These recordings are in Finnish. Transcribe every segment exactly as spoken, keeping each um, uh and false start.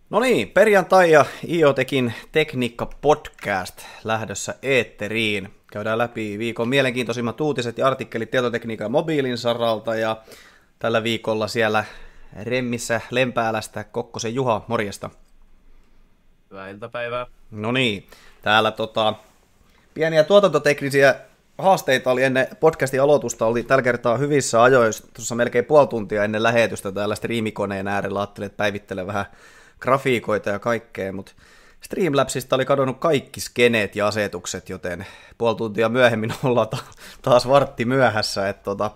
No niin, perjantai ja IoTekin Tekniikka-podcast lähdössä eetteriin. Käydään läpi viikon mielenkiintoisimmat uutiset ja artikkelit tietotekniikan ja mobiilin saralta. Ja tällä viikolla siellä Remmissä Lempäälästä Kokkosen Juha, morjesta. Hyvää iltapäivää. No niin, täällä tota, pieniä tuotantoteknisiä haasteita oli ennen podcastin aloitusta, oli tällä kertaa hyvissä ajoissa, tuossa melkein puoli tuntia ennen lähetystä täällä striimikoneen äärellä, ajattelin, että päivittelen vähän grafiikoita ja kaikkea, mutta Streamlabsista oli kadonnut kaikki skeneet ja asetukset, joten puoli tuntia myöhemmin ollaan ta- taas vartti myöhässä, että tota,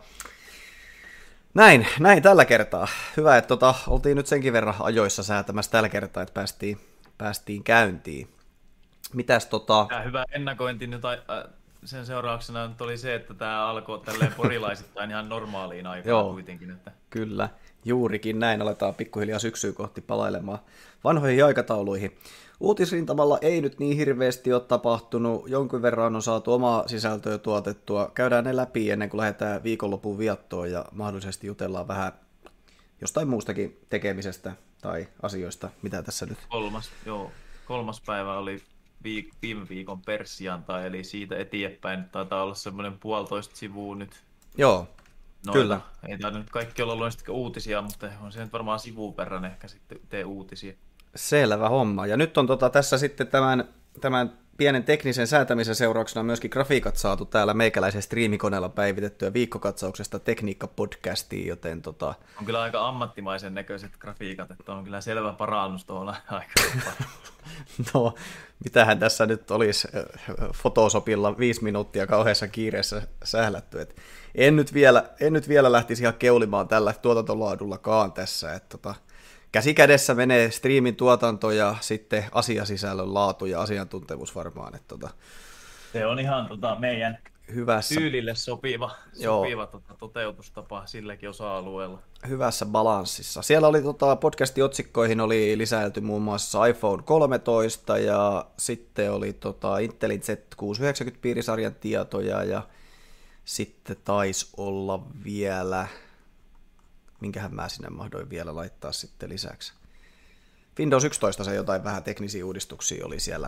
näin, näin tällä kertaa. Hyvä, että tota, oltiin nyt senkin verran ajoissa säätämässä tällä kertaa, että päästiin, päästiin käyntiin. Mitäs tota... Ja hyvä ennakointi nyt äh, sen seurauksena nyt oli se, että tämä alkoi tälleen porilaisittain ihan normaaliin aikaan Joo, kuitenkin. Että... Kyllä, juurikin näin aletaan pikkuhiljaa syksyä kohti palailemaan vanhoihin aikatauluihin. Uutisrintamalla ei nyt niin hirveästi ole tapahtunut, jonkin verran on saatu omaa sisältöä tuotettua. Käydään ne läpi ennen kuin lähdetään viikonlopun viettoon ja mahdollisesti jutellaan vähän jostain muustakin tekemisestä tai asioista, mitä tässä nyt. Kolmas, joo, kolmas päivä oli viik- viime viikon persiantai, eli siitä eteenpäin taitaa olla semmoinen puolitoista sivua nyt. Joo, Noita. kyllä. Ei taida nyt kaikki olla luonnollisesti uutisia, mutta on se nyt varmaan sivuun verran ehkä sitten tee uutisia. Selvä homma. Ja nyt on tota, tässä sitten tämän, tämän pienen teknisen säätämisen seurauksena myöskin grafiikat saatu täällä meikäläisen striimikoneella päivitettyä viikkokatsauksesta Tekniikka-podcastiin, joten tota... On kyllä aika ammattimaisen näköiset grafiikat, että on kyllä selvä parannus tuolla aikaa. No, mitähän tässä nyt olisi Photoshopilla viisi minuuttia kauheassa kiireessä sählätty. Et en, nyt vielä, en nyt vielä lähtisi ihan keulimaan tällä tuotantolaadullakaan tässä, että tota... Käsi kädessä menee striimin tuotanto ja sitten asiasisällön laatu ja asiantuntemus varmaan. Että tota, se on ihan tota, meidän hyvässä, tyylille sopiva, sopiva tota, toteutustapa silläkin osa-alueella. Hyvässä balanssissa. Siellä oli tota, podcastin otsikkoihin oli lisäilty muun muassa iPhone kolmetoista ja sitten oli tota, Intelin Z kuusisataayhdeksänkymmentä piirisarjan tietoja ja sitten taisi olla vielä... Minkähän mä sinne mahdoin vielä laittaa sitten lisäksi. Windows yksitoista se jotain vähän teknisiä uudistuksia oli siellä,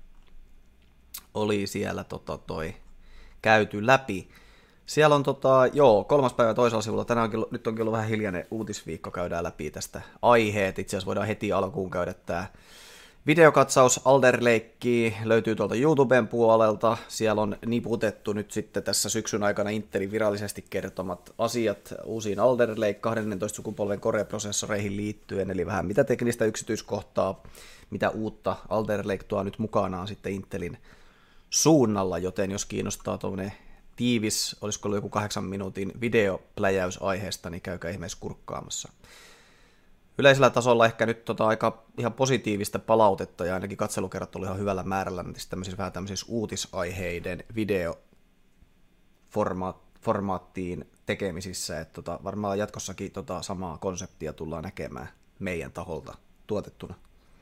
oli siellä tota toi käyty läpi. Siellä on tota, joo, kolmas päivä toisella sivulla, tänään onkin, nyt onkin ollut vähän hiljainen uutisviikko, käydään läpi tästä aiheet. Itse asiassa voidaan heti alkuun käydä tämä videokatsaus Alder Lakea löytyy tuolta YouTuben puolelta. Siellä on niputettu nyt sitten tässä syksyn aikana Intelin virallisesti kertomat asiat uusiin Alder Lake kahdennentoista sukupolven Core-prosessoreihin liittyen, eli vähän mitä teknistä yksityiskohtaa, mitä uutta Alder Lake tuo nyt mukanaan sitten Intelin suunnalla, joten jos kiinnostaa tuommoinen tiivis, olisiko ollut joku kahdeksan minuutin videopläjäys aiheesta, niin käykää ihmeessä kurkkaamassa. Yleisellä tasolla ehkä nyt tota aika ihan positiivista palautetta ja ainakin katselukerrat oli ihan hyvällä määrällä tämmöisissä vähän tämmöisissä uutisaiheiden videoformaattiin tekemisissä, että tota, varmaan jatkossakin tota samaa konseptia tullaan näkemään meidän taholta tuotettuna.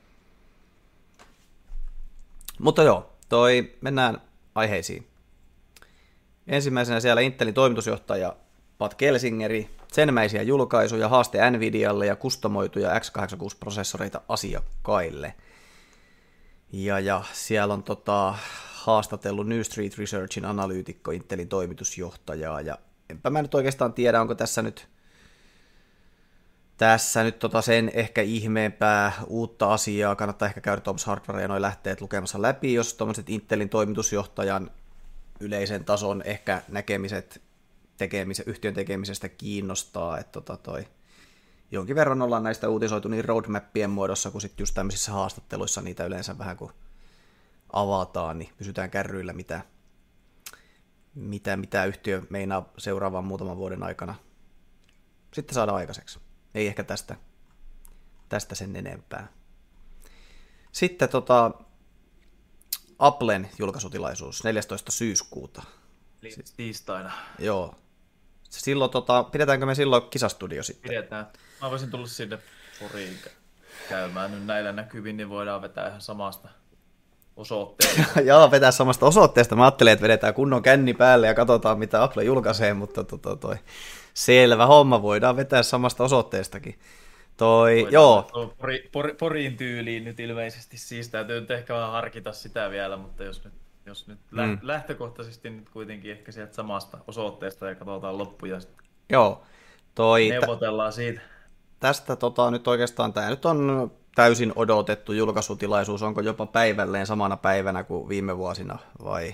Mutta joo, toi mennään aiheisiin. Ensimmäisenä siellä Intelin toimitusjohtaja Pat Gelsingeri, senmäisiä julkaisuja, haaste Nvidialle ja kustomoituja x kahdeksankymmentäkuusi-prosessoreita asiakkaille. Ja, ja siellä on tota, haastatellut New Street Researchin analyytikko Intelin toimitusjohtajaa, ja enpä mä nyt oikeastaan tiedä, onko tässä nyt, tässä nyt tota sen ehkä ihmeempää uutta asiaa, kannattaa ehkä käydä Tom's Hardware ja noi lähteet lukemassa läpi, jos tuommoiset Intelin toimitusjohtajan yleisen tason ehkä näkemiset tekemisen, yhtiön tekemisestä kiinnostaa, että tota toi, jonkin verran ollaan näistä uutisoitu niin roadmappien muodossa, kuin sitten just tämmöisissä haastatteluissa niitä yleensä vähän kun avataan, niin pysytään kärryillä, mitä, mitä, mitä yhtiö meinaa seuraavan muutaman vuoden aikana sitten saada aikaiseksi. Ei ehkä tästä, tästä sen enempää. Sitten tota, Applen julkaisutilaisuus neljästoista syyskuuta. Eli tiistaina. Joo. Silloin, tota, pidetäänkö me silloin kisastudio sitten? Pidetään. Mä voisin tulla sinne Poriin käymään nyt näillä näkyvin, niin voidaan vetää ihan samasta osoitteesta. Joo, vetää samasta osoitteesta. Mä ajattelin, että vedetään kunnon känni päälle ja katsotaan, mitä Apple julkaisee, mutta to, to, toi. Selvä homma, voidaan vetää samasta osoitteestakin. Toi, Voidaan joo, tuo pori, pori, Porin tyyliin nyt ilmeisesti, siis täytyy nyt ehkä vähän harkita sitä vielä, mutta jos nyt, jos nyt mm, lähtökohtaisesti nyt kuitenkin ehkä sieltä samasta osoitteesta ja katsotaan loppuja, sitten joo. Toi, tä, neuvotellaan siitä. tästä tota, nyt oikeastaan tämä nyt on täysin odotettu julkaisutilaisuus. Onko jopa päivälleen samana päivänä kuin viime vuosina vai,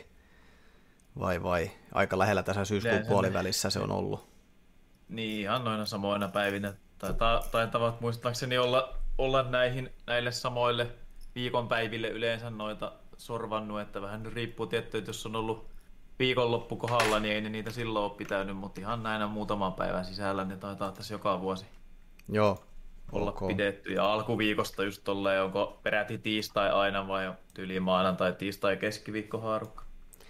vai, vai aika lähellä tässä syyskuun Yleensä puolivälissä se on ollut? niin, ihan noina samoina päivinä. Taitaa, taitavat muistaakseni olla, olla näihin, näille samoille viikonpäiville yleensä noita sorvannut, että vähän nyt riippuu tietty, että jos on ollut viikonloppu kohdalla, niin ei ne niitä silloin ole pitänyt, mutta ihan näinä muutaman päivän sisällä ne taitaa tässä joka vuosi Joo, olla ok. pidetty. Ja alkuviikosta just tolleen, onko peräti tiistai aina vai tyyli maanantai, tiistai, keskiviikko haarukka.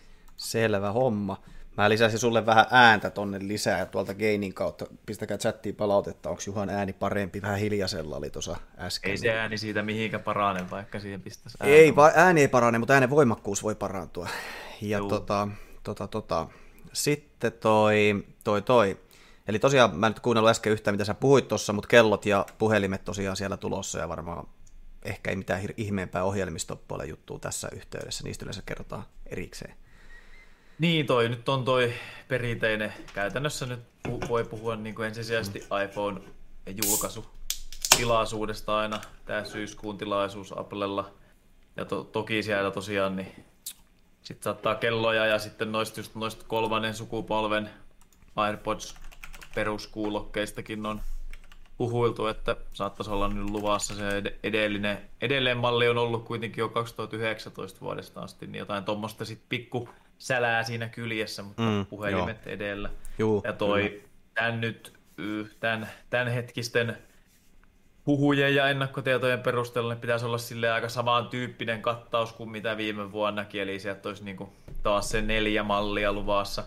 Selvä homma. Mä lisäsin sulle vähän ääntä tonne lisää tuolta Gainin kautta. Pistäkää chattiin palautetta, onko Juhan ääni parempi? Vähän hiljaisella oli tuossa äsken. Ei se ääni siitä mihinkä parane, vaikka siihen pistäisi ääntä. Ei, va- ääni ei parane, mutta äänen voimakkuus voi parantua. Ja Juu. tota, tota, tota. Sitten toi, toi, toi. Eli tosiaan mä en nyt kuunnellut äsken yhtään, mitä sä puhuit tuossa, mutta kellot ja puhelimet tosiaan siellä tulossa ja varmaan ehkä ei mitään hir- ihmeempää ohjelmistopuolen juttua tässä yhteydessä. Niistä yleensä kerrotaan erikseen. Niin, toi nyt on toi perinteinen. Käytännössä nyt pu- voi puhua niin kuin ensisijaisesti iPhone-julkaisu tilaisuudesta aina. Tämä syyskuun tilaisuus Applella. Ja to- toki siellä tosiaan niin sit saattaa kelloja ja sitten noista, just noista kolmannen sukupolven AirPods peruskuulokkeistakin on puhuiltu, että saattaisi olla nyt luvassa se ed- edellinen. Edelleen malli on ollut kuitenkin jo kaksituhattayhdeksäntoista vuodesta asti, niin jotain tuommoista sitten pikku sälää siinä kyljessä, mutta Mm, puhelimet joo. edellä. Juu, Ja toi tämän nyt, y, tämän, tämän hetkisten huhujen ja ennakkotietojen perusteella niin pitäisi olla sille aika samantyyppinen kattaus kuin mitä viime vuonnakin, eli sieltä olisi niinku taas se neljä mallia luvassa.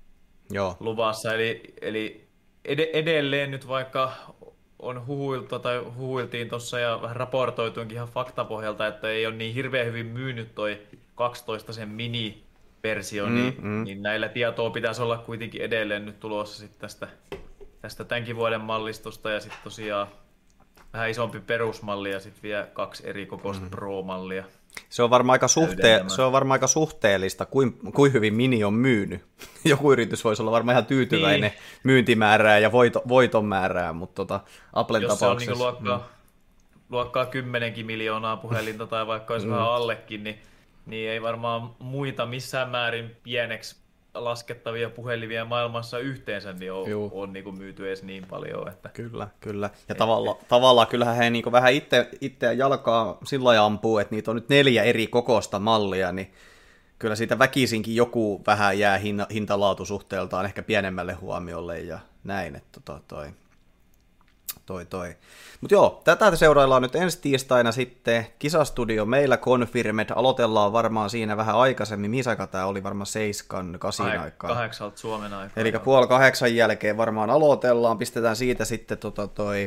Joo. luvassa. Eli, eli ed- edelleen nyt vaikka on huhuilta tai huhuiltiin tuossa ja vähän raportoituinkin ihan faktapohjalta, että ei ole niin hirveän hyvin myynyt toi kaksitoista sen mini-versio, Mm, niin, mm. niin näillä tietoa pitäisi olla kuitenkin edelleen nyt tulossa sit tästä, tästä tämänkin vuoden mallistosta ja sitten tosiaan vähän isompi perusmalli ja sitten vielä kaksi eri kokoista mm. Pro-mallia. Se on varmaan aika, suhte- Täydentämään. se on varmaan aika suhteellista, kuin, kuin hyvin Mini on myynyt. Joku yritys voisi olla varmaan ihan tyytyväinen Niin. myyntimäärään ja voito, voiton määrään, mutta tota, Applen Jos se on tapauksessa... niin luokkaa, mm. luokkaa kymmenenkin miljoonaa puhelinta tai vaikka olisi mm. vähän allekin, niin, niin ei varmaan muita missään määrin pieneksi laskettavia puhelimia maailmassa yhteensä niin on, on niin kuin myyty edes niin paljon. Että... Kyllä, kyllä. Ja tavalla, tavallaan kyllähän he niin vähän itse, itseä jalkaa sillä lailla ampuu, että niitä on nyt neljä eri kokoista mallia, niin kyllä siitä väkisinkin joku vähän jää hinta, hintalaatusuhteeltaan ehkä pienemmälle huomiolle ja näin, että tota, toi, toi, toi. Mutta joo, tätä seuraillaan nyt ensi tiistaina sitten Kisastudio meillä Confirmed. Aloitellaan varmaan siinä vähän aikaisemmin. Mihin aikaa tämä oli? Varmaan seiskan, kasin Ai, aikaa. Kahdeksalta Suomen aikaa. Eli puoli kahdeksan jälkeen varmaan aloitellaan. Pistetään siitä sitten tota toi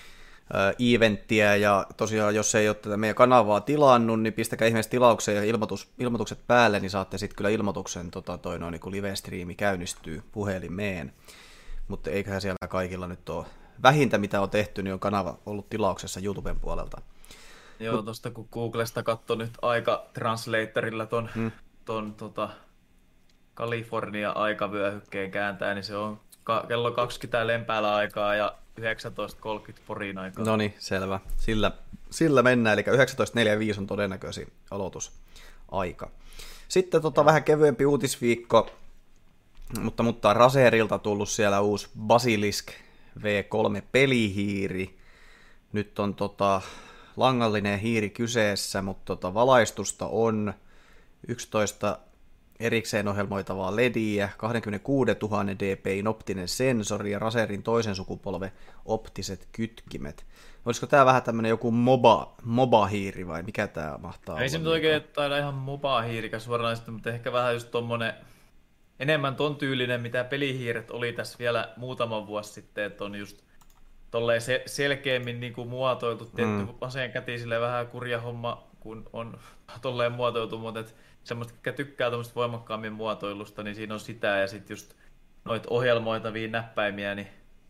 eventtiä, ja tosiaan jos ei ole tätä meidän kanavaa tilannut, niin pistäkää ihmeessä tilaukseen ja ilmoitus, ilmoitukset päälle, niin saatte sitten kyllä ilmoituksen, tota, toi noin, niin kun live-striimi käynnistyy puhelimeen, mutta eiköhän siellä kaikilla nyt ole, vähintä mitä on tehty, niin on kanava ollut tilauksessa YouTuben puolelta. Joo, tuosta kun Googlesta katsoi nyt aika translatorilla ton, hmm. ton tota, Kalifornia-aikavyöhykkeen kääntää, niin se on ka- kello kaksikymmentä lempäällä aikaa ja yhdeksäntoista kolmekymmentä Porin aikaa. No niin, selvä. Sillä, sillä mennään, eli yhdeksäntoista neljäkymmentäviisi on todennäköisin aloitusaika. Sitten tota, vähän kevyempi uutisviikko, mutta, mutta Razerilta tullut siellä uusi Basilisk V kolme pelihiiri. Nyt on tota, langallinen hiiri kyseessä, mutta tota, valaistusta on yksitoista erikseen ohjelmoitavaa L E D:iä, kaksikymmentäkuusituhatta dpi:n optinen sensori ja Razerin toisen sukupolven optiset kytkimet. Olisiko tämä vähän tämmöinen joku MOBA, MOBA-hiiri vai mikä tämä mahtaa olla? Ei se nyt oikein taida ihan MOBA-hiirikä suoranaisesti, mutta ehkä vähän just tommonen enemmän ton tyylinen, mitä pelihiiret oli tässä vielä muutama vuosi sitten, että on just tolleen se, selkeämmin niin kuin muotoiltu, tietty mm. aseen käti silleen vähän kurja homma, kun on tolleen muotoiltu, mutta et semmoista, jotka tykkää tuommoista voimakkaammin muotoilusta, niin siinä on sitä, ja sitten just noita ohjelmoitavia näppäimiä, niin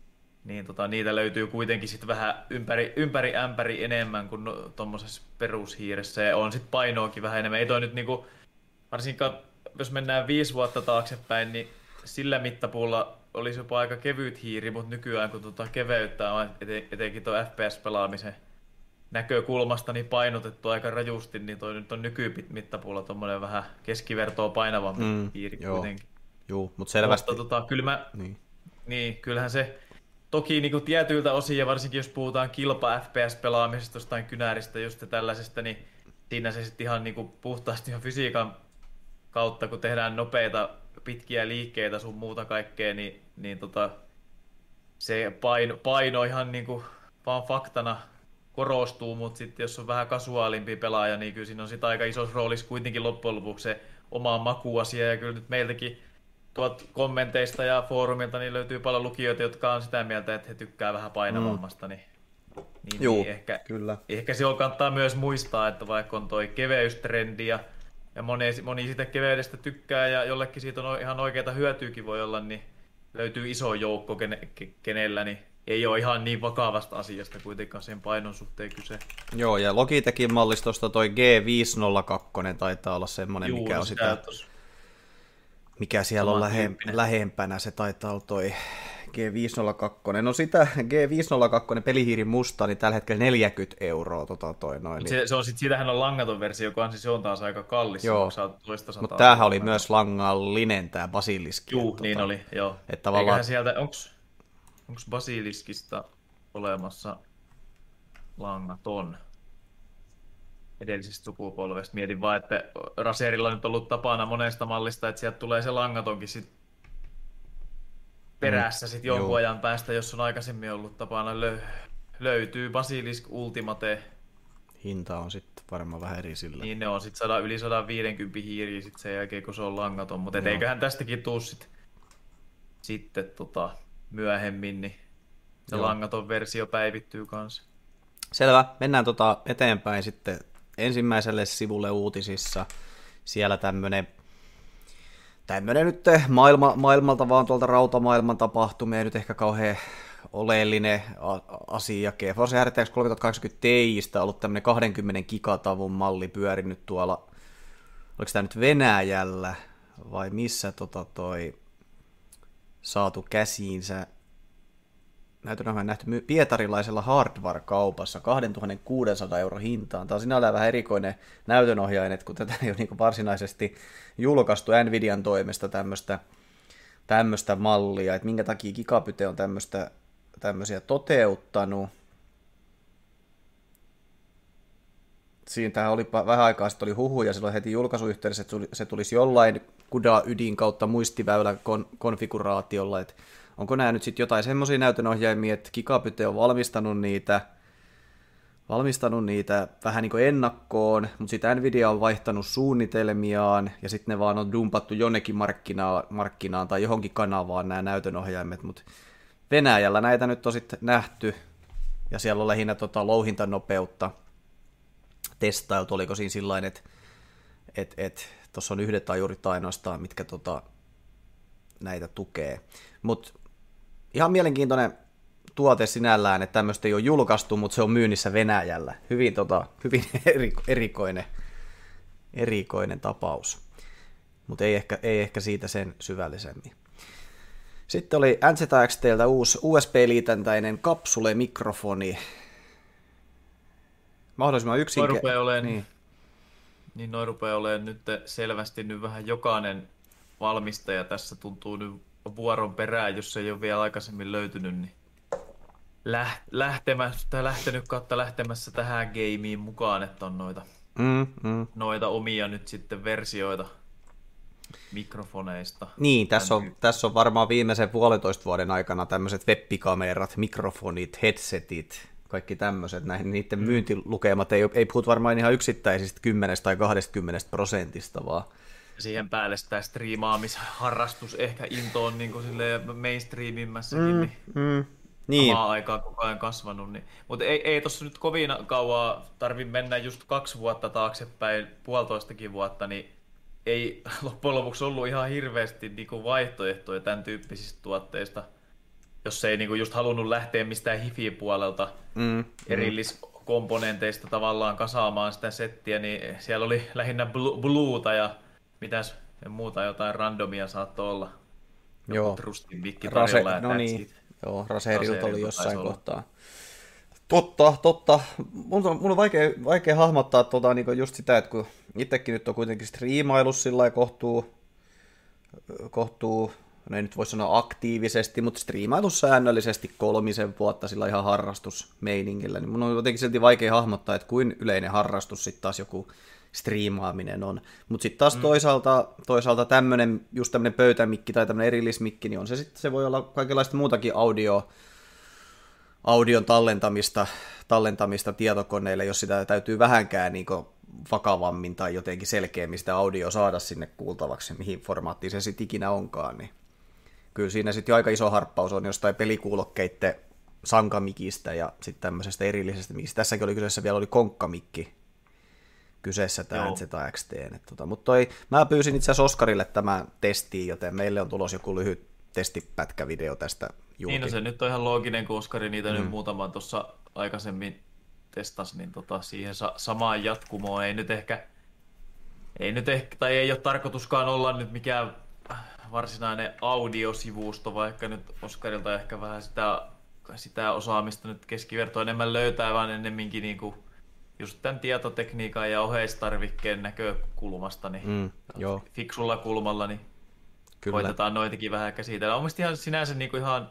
niin tota, niitä löytyy kuitenkin sit vähän ympäri, ympäri ämpäri enemmän kuin no, tuommoisessa perushiiressä. Ja on sitten painoakin vähän enemmän. Ei toi nyt niinku, varsinkaan jos mennään viisi vuotta taaksepäin, niin sillä mittapuulla olisi jopa aika kevyt hiiri, mutta nykyään kun tuota keveyttä on eten, etenkin tuo F P S-pelaamisen näkökulmasta niin painotettu aika rajusti, niin toi nyt on nykymittapuulla tuommoinen vähän keskivertoa painavampi mm, hiiri joo. kuitenkin. Joo, mutta selvästi. Mutta tota, kyllä mä, niin. niin, kyllähän se toki niin kuin tietyiltä osin, ja varsinkin jos puhutaan kilpa F P S-pelaamisesta jostain kynäristä just tällaisesta, niin siinä se sitten ihan niin kuin puhtaasti ihan fysiikan kautta, kun tehdään nopeita, pitkiä liikkeitä sun muuta kaikkea, niin, niin tota, se paino, paino ihan niin kuin vaan faktana korostuu, mutta sitten jos on vähän kasuaalimpi pelaaja, niin kyllä siinä on sitten aika isossa roolissa kuitenkin loppujen lopuksi se oma makuasia, ja kyllä nyt meiltäkin tuot kommenteista ja foorumilta niin löytyy paljon lukijoita, jotka on sitä mieltä, että he tykkää vähän painavammasta, niin, niin, Juu, niin ehkä, kyllä. ehkä se on kannattaa myös muistaa, että vaikka on toi keveystrendi ja, ja moni, moni siitä keveydestä tykkää ja jollekin siitä on ihan oikeita hyötyykin voi olla, niin löytyy iso joukko, kene, kenellä niin ei ole ihan niin vakavasta asiasta kuitenkaan sen painon suhteen kyse. Joo, ja Logitechin mallistosta toi G viisi nolla kaksi taitaa olla semmoinen, Juu, mikä on sitä... Tos... Mikä siellä on lähe, lähempänä, se taitaa olla toi G viisi nolla kaksi. No sitä G viisi nolla kaksi pelihiirin musta, niin tällä hetkellä neljäkymmentä euroa. Tota toi noin, niin... se, se on sit, siitähän on langaton versio, joka on, siis se on taas aika kallis. Joo, mutta tämähän oli myös langallinen, tämä Basilisk. Juu, tota, niin oli, joo. Että tavallaan... sieltä, onks, onks Basiliskista olemassa langaton edellisestä sukupolvesta? Mietin vaan, että Raserilla on nyt ollut tapana monesta mallista, että sieltä tulee se langatonkin sit perässä sit jonkun Joo. ajan päästä, jos on aikaisemmin ollut tapana lö- löytyy Basilisk Ultimate. Hinta on sitten varmaan vähän eri sillä. Niin ne on sitten sada, yli sata viisikymmentä hiiriä sit sen jälkeen, kun se on langaton, mutta eiköhän tästäkin tuu sit, sitten tota, myöhemmin, niin se Joo. langaton versio päivittyy kanssa. Selvä, mennään tota eteenpäin sitten ensimmäiselle sivulle uutisissa. Siellä tämmönen, tämmönen nyt maailma, maailmalta vaan tuolta rautamaailman tapahtumia, nyt ehkä kauhean oleellinen asia. GeForce R T X kolmesataakahdeksankymmentä Tiistä on ollut tämmönen kaksikymmentä gigatavun malli pyörinyt tuolla, oliko tämä nyt Venäjällä vai missä tota toi saatu käsiinsä. Näytön on nähty pietarilaisella hardware-kaupassa kaksituhattakuusisataa euro hintaan. Tämä on sinällään vähän erikoinen näytönohjain, että kun tätä ei ole niin varsinaisesti julkaistu Nvidian toimesta tämmöistä, tämmöistä mallia, että minkä takia Gigapyte on tämmöistä, tämmöisiä toteuttanut. Siinä oli vähän aikaa sitten oli huhuja, silloin heti julkaisuyhteydessä, että se tulisi jollain CUDA-ydin kautta muistiväylän konfiguraatiolla, että onko nämä nyt sitten jotain semmoisia näytönohjaimia, että Gigapyte on valmistanut niitä, valmistanut niitä vähän niin kuin ennakkoon, mutta sitten Nvidia on vaihtanut suunnitelmiaan, ja sitten ne vaan on dumpattu jonnekin markkinaan, markkinaan tai johonkin kanavaan nämä näytönohjaimet, mutta Venäjällä näitä nyt on sitten nähty, ja siellä on lähinnä tota louhintanopeutta testailtu, oliko siinä sillain, että et, et, tuossa on yhdet tajurit ainoastaan, mitkä tota, näitä tukee. Mutta ihan mielenkiintoinen tuote sinällään, että tämmöistä ei ole julkaistu, mutta se on myynnissä Venäjällä. Hyvin, tota, hyvin erikoinen, erikoinen tapaus, mutta ei ehkä, ei ehkä siitä sen syvällisemmin. Sitten oli N Z X T:ltä uusi U S B-liitäntäinen kapsulemikrofoni. Mahdollisimman yksinkertainen. Noin rupeaa niin. niin noin rupeaa olemaan nyt selvästi nyt vähän jokainen valmistaja tässä tuntuu nyt vuoron perään, jos ei ole vielä aikaisemmin löytynyt, niin lähtemässä, lähtenyt kautta lähtemässä tähän gameen mukaan, että on noita, mm, mm. noita omia nyt sitten versioita mikrofoneista. Niin, tässä on, tässä on varmaan viimeisen puolitoista vuoden aikana tämmöiset webbikamerat, mikrofonit, headsetit, kaikki tämmöiset, näihin niiden myyntilukemat ei, ei puhut varmaan ihan yksittäisistä kymmenestä tai kaksikymmentä prosentista, vaan siihen päälle sitä striimaamisharrastus ehkä into on niin kuin mainstreamimmässäkin, mm, niin, mm, niin. samaan aikaan koko ajan kasvanut. Niin. Mutta ei, ei tuossa nyt kovin kauan tarvitse mennä just kaksi vuotta taaksepäin, puolitoistakin vuotta, niin ei loppujen lopuksi ollut ihan hirveästi niin kuin vaihtoehtoja tämän tyyppisistä tuotteista. jos ei niinku just halunnut lähteä mistään hifi-puolelta mm, erilliskomponenteista tavallaan kasaamaan sitä settiä, niin siellä oli lähinnä bluuta ja mitäs muuta, jotain randomia saattoi olla. Joo, Trustin vikki Rase, tarjolla. no niin, joo, Raseerilta oli jossain kohtaa. Totta, totta. Mun on, mun on vaikea, vaikea hahmottaa tota, niin just sitä, että kun itsekin nyt on kuitenkin striimailu sillä lailla kohtuu, kohtuu, no ei nyt voi sanoa aktiivisesti, mutta striimailu säännöllisesti kolmisen vuotta sillä ihan harrastusmeiningillä, niin mun on jotenkin silti vaikea hahmottaa, että kuin yleinen harrastus sitten taas joku striimaaminen on. Mutta sitten taas mm. toisaalta, toisaalta tämmöinen, just tämmöinen pöytämikki tai tämmöinen erillismikki, niin on se sitten, se voi olla kaikenlaista muutakin audio, audion tallentamista, tallentamista tietokoneille, jos sitä täytyy vähänkään niin vakavammin tai jotenkin selkeämmin sitä audio saada sinne kuultavaksi, mihin formaattiin se sitten ikinä onkaan, niin kyllä siinä sitten jo aika iso harppaus on jostain pelikuulokkeitten sankamikistä ja sitten tämmöisestä erillisestä mikistä. Tässäkin oli kyseessä vielä oli konkkamikki kyseessä tämä Z X T. Tota, mutta toi, mä pyysin itse asiassa Oskarille tämän testiin, joten meille on tulos joku lyhyt testipätkävideo tästä julki. Niin, no se nyt on ihan looginen, kun Oskari niitä mm. nyt muutaman tuossa aikaisemmin testasi, niin tota, siihen sa- samaan jatkumoon ei nyt ehkä, ei nyt ehkä, tai ei ole tarkoituskaan olla nyt mikään varsinainen audiosivusto, vaikka nyt Oskarilta ehkä vähän sitä, sitä osaamista nyt keskivertoa enemmän löytää, vaan ennemminkin niinku just tämän tietotekniikan ja oheistarvikkeen näkökulmasta, niin mm, joo. fiksulla kulmalla, niin kyllä. Koitetaan noitakin vähän käsitellä. On mielestäni ihan sinänsä niin kuin ihan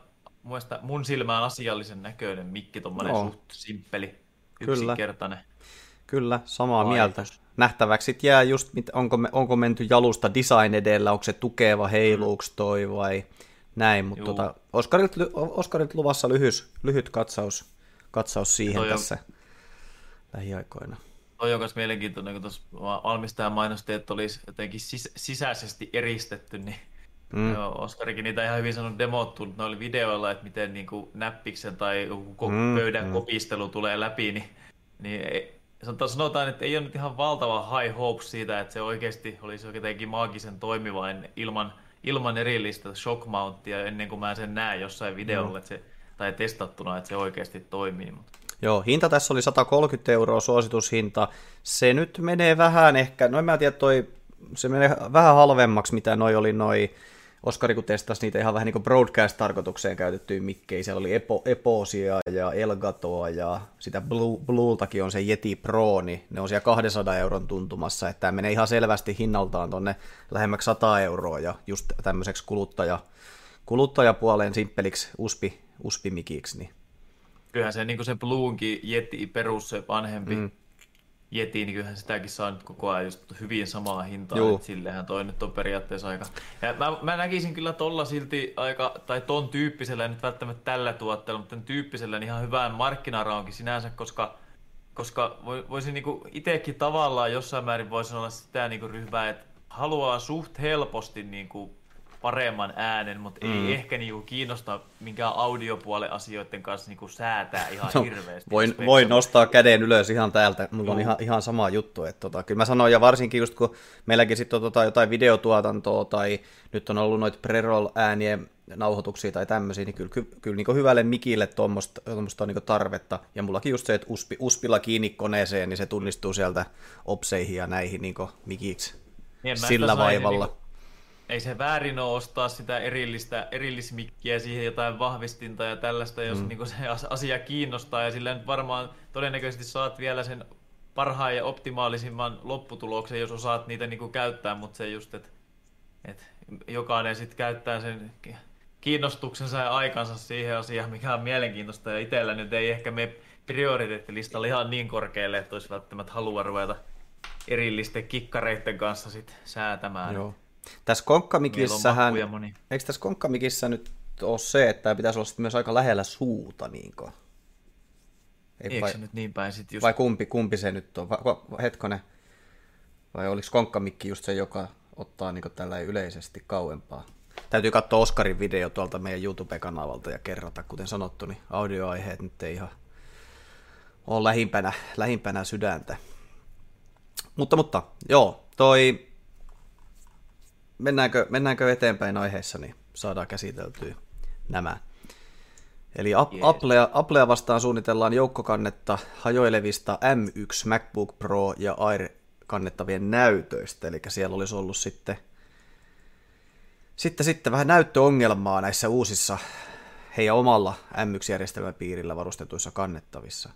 mun silmään asiallisen näköinen mikki, tommonen no. suht simppeli, yksinkertainen. Kyllä, Kyllä samaa Aikus. mieltä. Nähtäväksi jää just, onko, me, onko menty jalusta design edellä, onko se tukeva, heiluuks toi vai näin, mutta tota, Oskarilta, Oskarilta luvassa lyhyt, lyhyt katsaus, katsaus siihen toi tässä on lähiaikoina. Toi on myös mielenkiintoinen, kun tuossa valmistajan mainosti, että olisi jotenkin sis- sisäisesti eristetty, niin mm. joo, Oskarikin niitä ihan hyvin sanonut demottu, ne oli videoilla, että miten niin kuin näppiksen tai joku mm, pöydän mm. kopistelu tulee läpi, niin, niin ei, sanotaan, että ei ole nyt ihan valtava high hopes siitä, että se oikeasti olisi jotenkin maagisen toimivain ilman, ilman erillistä shock mountia ennen kuin mä sen näen jossain videolla mm. että se, tai testattuna, että se oikeasti toimii. Mutta joo, hinta tässä oli sata kolmekymmentä euroa suositushinta. Se nyt menee vähän ehkä, no en mä tiedä, toi, se menee vähän halvemmaksi, mitä noi oli noi, Oskari kun testasi niitä ihan vähän niin kuin broadcast-tarkoitukseen käytettyjä mikkejä. Siellä oli Epo, Eposia ja Elgatoa ja sitä Blue, Blueltakin on se Yeti Pro, niin ne on siellä kahdensadan euron tuntumassa, että tämä menee ihan selvästi hinnaltaan tonne lähemmäksi sata euroa ja just tämmöiseksi kuluttaja, kuluttajapuoleen simppeliksi uspi, uspimikiksi, niin kyllähän se, niin kuin se Bluenkin Yeti perus, se vanhempi mm. Yeti, niin kyllähän sitäkin saa nyt koko ajan just hyvin samaa hintaa, että sillehän toi nyt on periaatteessa aika. Ja mä, mä näkisin kyllä tolla silti aika, tai ton tyyppisellä, nyt välttämättä tällä tuotteella, mutta tämän tyyppisellä niin ihan hyvään markkinaraonkin sinänsä, koska, koska voisin niin itsekin tavallaan jossain määrin voisi olla sitä niin ryhmää, että haluaa suht helposti niin kuin paremman äänen, mutta mm. ei ehkä niinku kiinnosta minkään audiopuolen asioiden kanssa niinku säätää ihan no, hirveästi. Voin, voin nostaa käden ylös ihan täältä, mulla on ihan, ihan sama juttu. Että tota, kyllä mä sanoin, ja varsinkin just kun meilläkin sitten on tota, jotain videotuotantoa, tai nyt on ollut noita pre-roll-äänien nauhoituksia tai tämmöisiä, niin kyllä, kyllä, kyllä niin hyväälle mikille tuommoista on niin tarvetta. Ja mullakin just se, että uspi, uspilla kiinni koneeseen, niin se tunnistuu sieltä opseihin ja näihin niin mikiksi niin, sillä vaivalla. Niin ei se väärin ole ostaa sitä erillistä, erillismikkiä, siihen jotain vahvistinta ja tällaista, jos mm. niin se asia kiinnostaa. Ja sillä nyt varmaan todennäköisesti saat vielä sen parhaan ja optimaalisimman lopputuloksen, jos osaat niitä niin käyttää, mutta se just, että et jokainen sitten käyttää sen kiinnostuksensa ja aikansa siihen asiaan, mikä on mielenkiintoista. Ja itsellä nyt ei ehkä mene prioriteettilistalla ihan niin korkealle, että olisi välttämättä halua ruveta erillisten kikkareiden kanssa sit säätämään. Joo. Tässä konkkamikissähän, eikö tässä konkkamikissa nyt ole se, että tämä pitäisi olla myös aika lähellä suuta? Niinko? Ei, Eikö vai, se nyt niin päin sitten just? Vai kumpi, kumpi se nyt on? Va, va, hetkonen. Vai oliko konkkamikki just se, joka ottaa niin tällä yleisesti kauempaa? Täytyy katsoa Oskarin video tuolta meidän YouTube-kanavalta ja kerrata, kuten sanottu, niin audioaiheet nyt ei ihan ole lähimpänä, lähimpänä sydäntä. Mutta, mutta, joo, toi Mennäänkö, mennäänkö eteenpäin aiheessa, niin saadaan käsiteltyä nämä. Eli Applea, Applea vastaan suunnitellaan joukkokannetta hajoilevista M yksi MacBook Pro ja Air kannettavien näytöistä, eli siellä olisi ollut sitten, sitten, sitten vähän näyttöongelmaa näissä uusissa heidän omalla M yksi-järjestelmäpiirillä varustetuissa kannettavissa.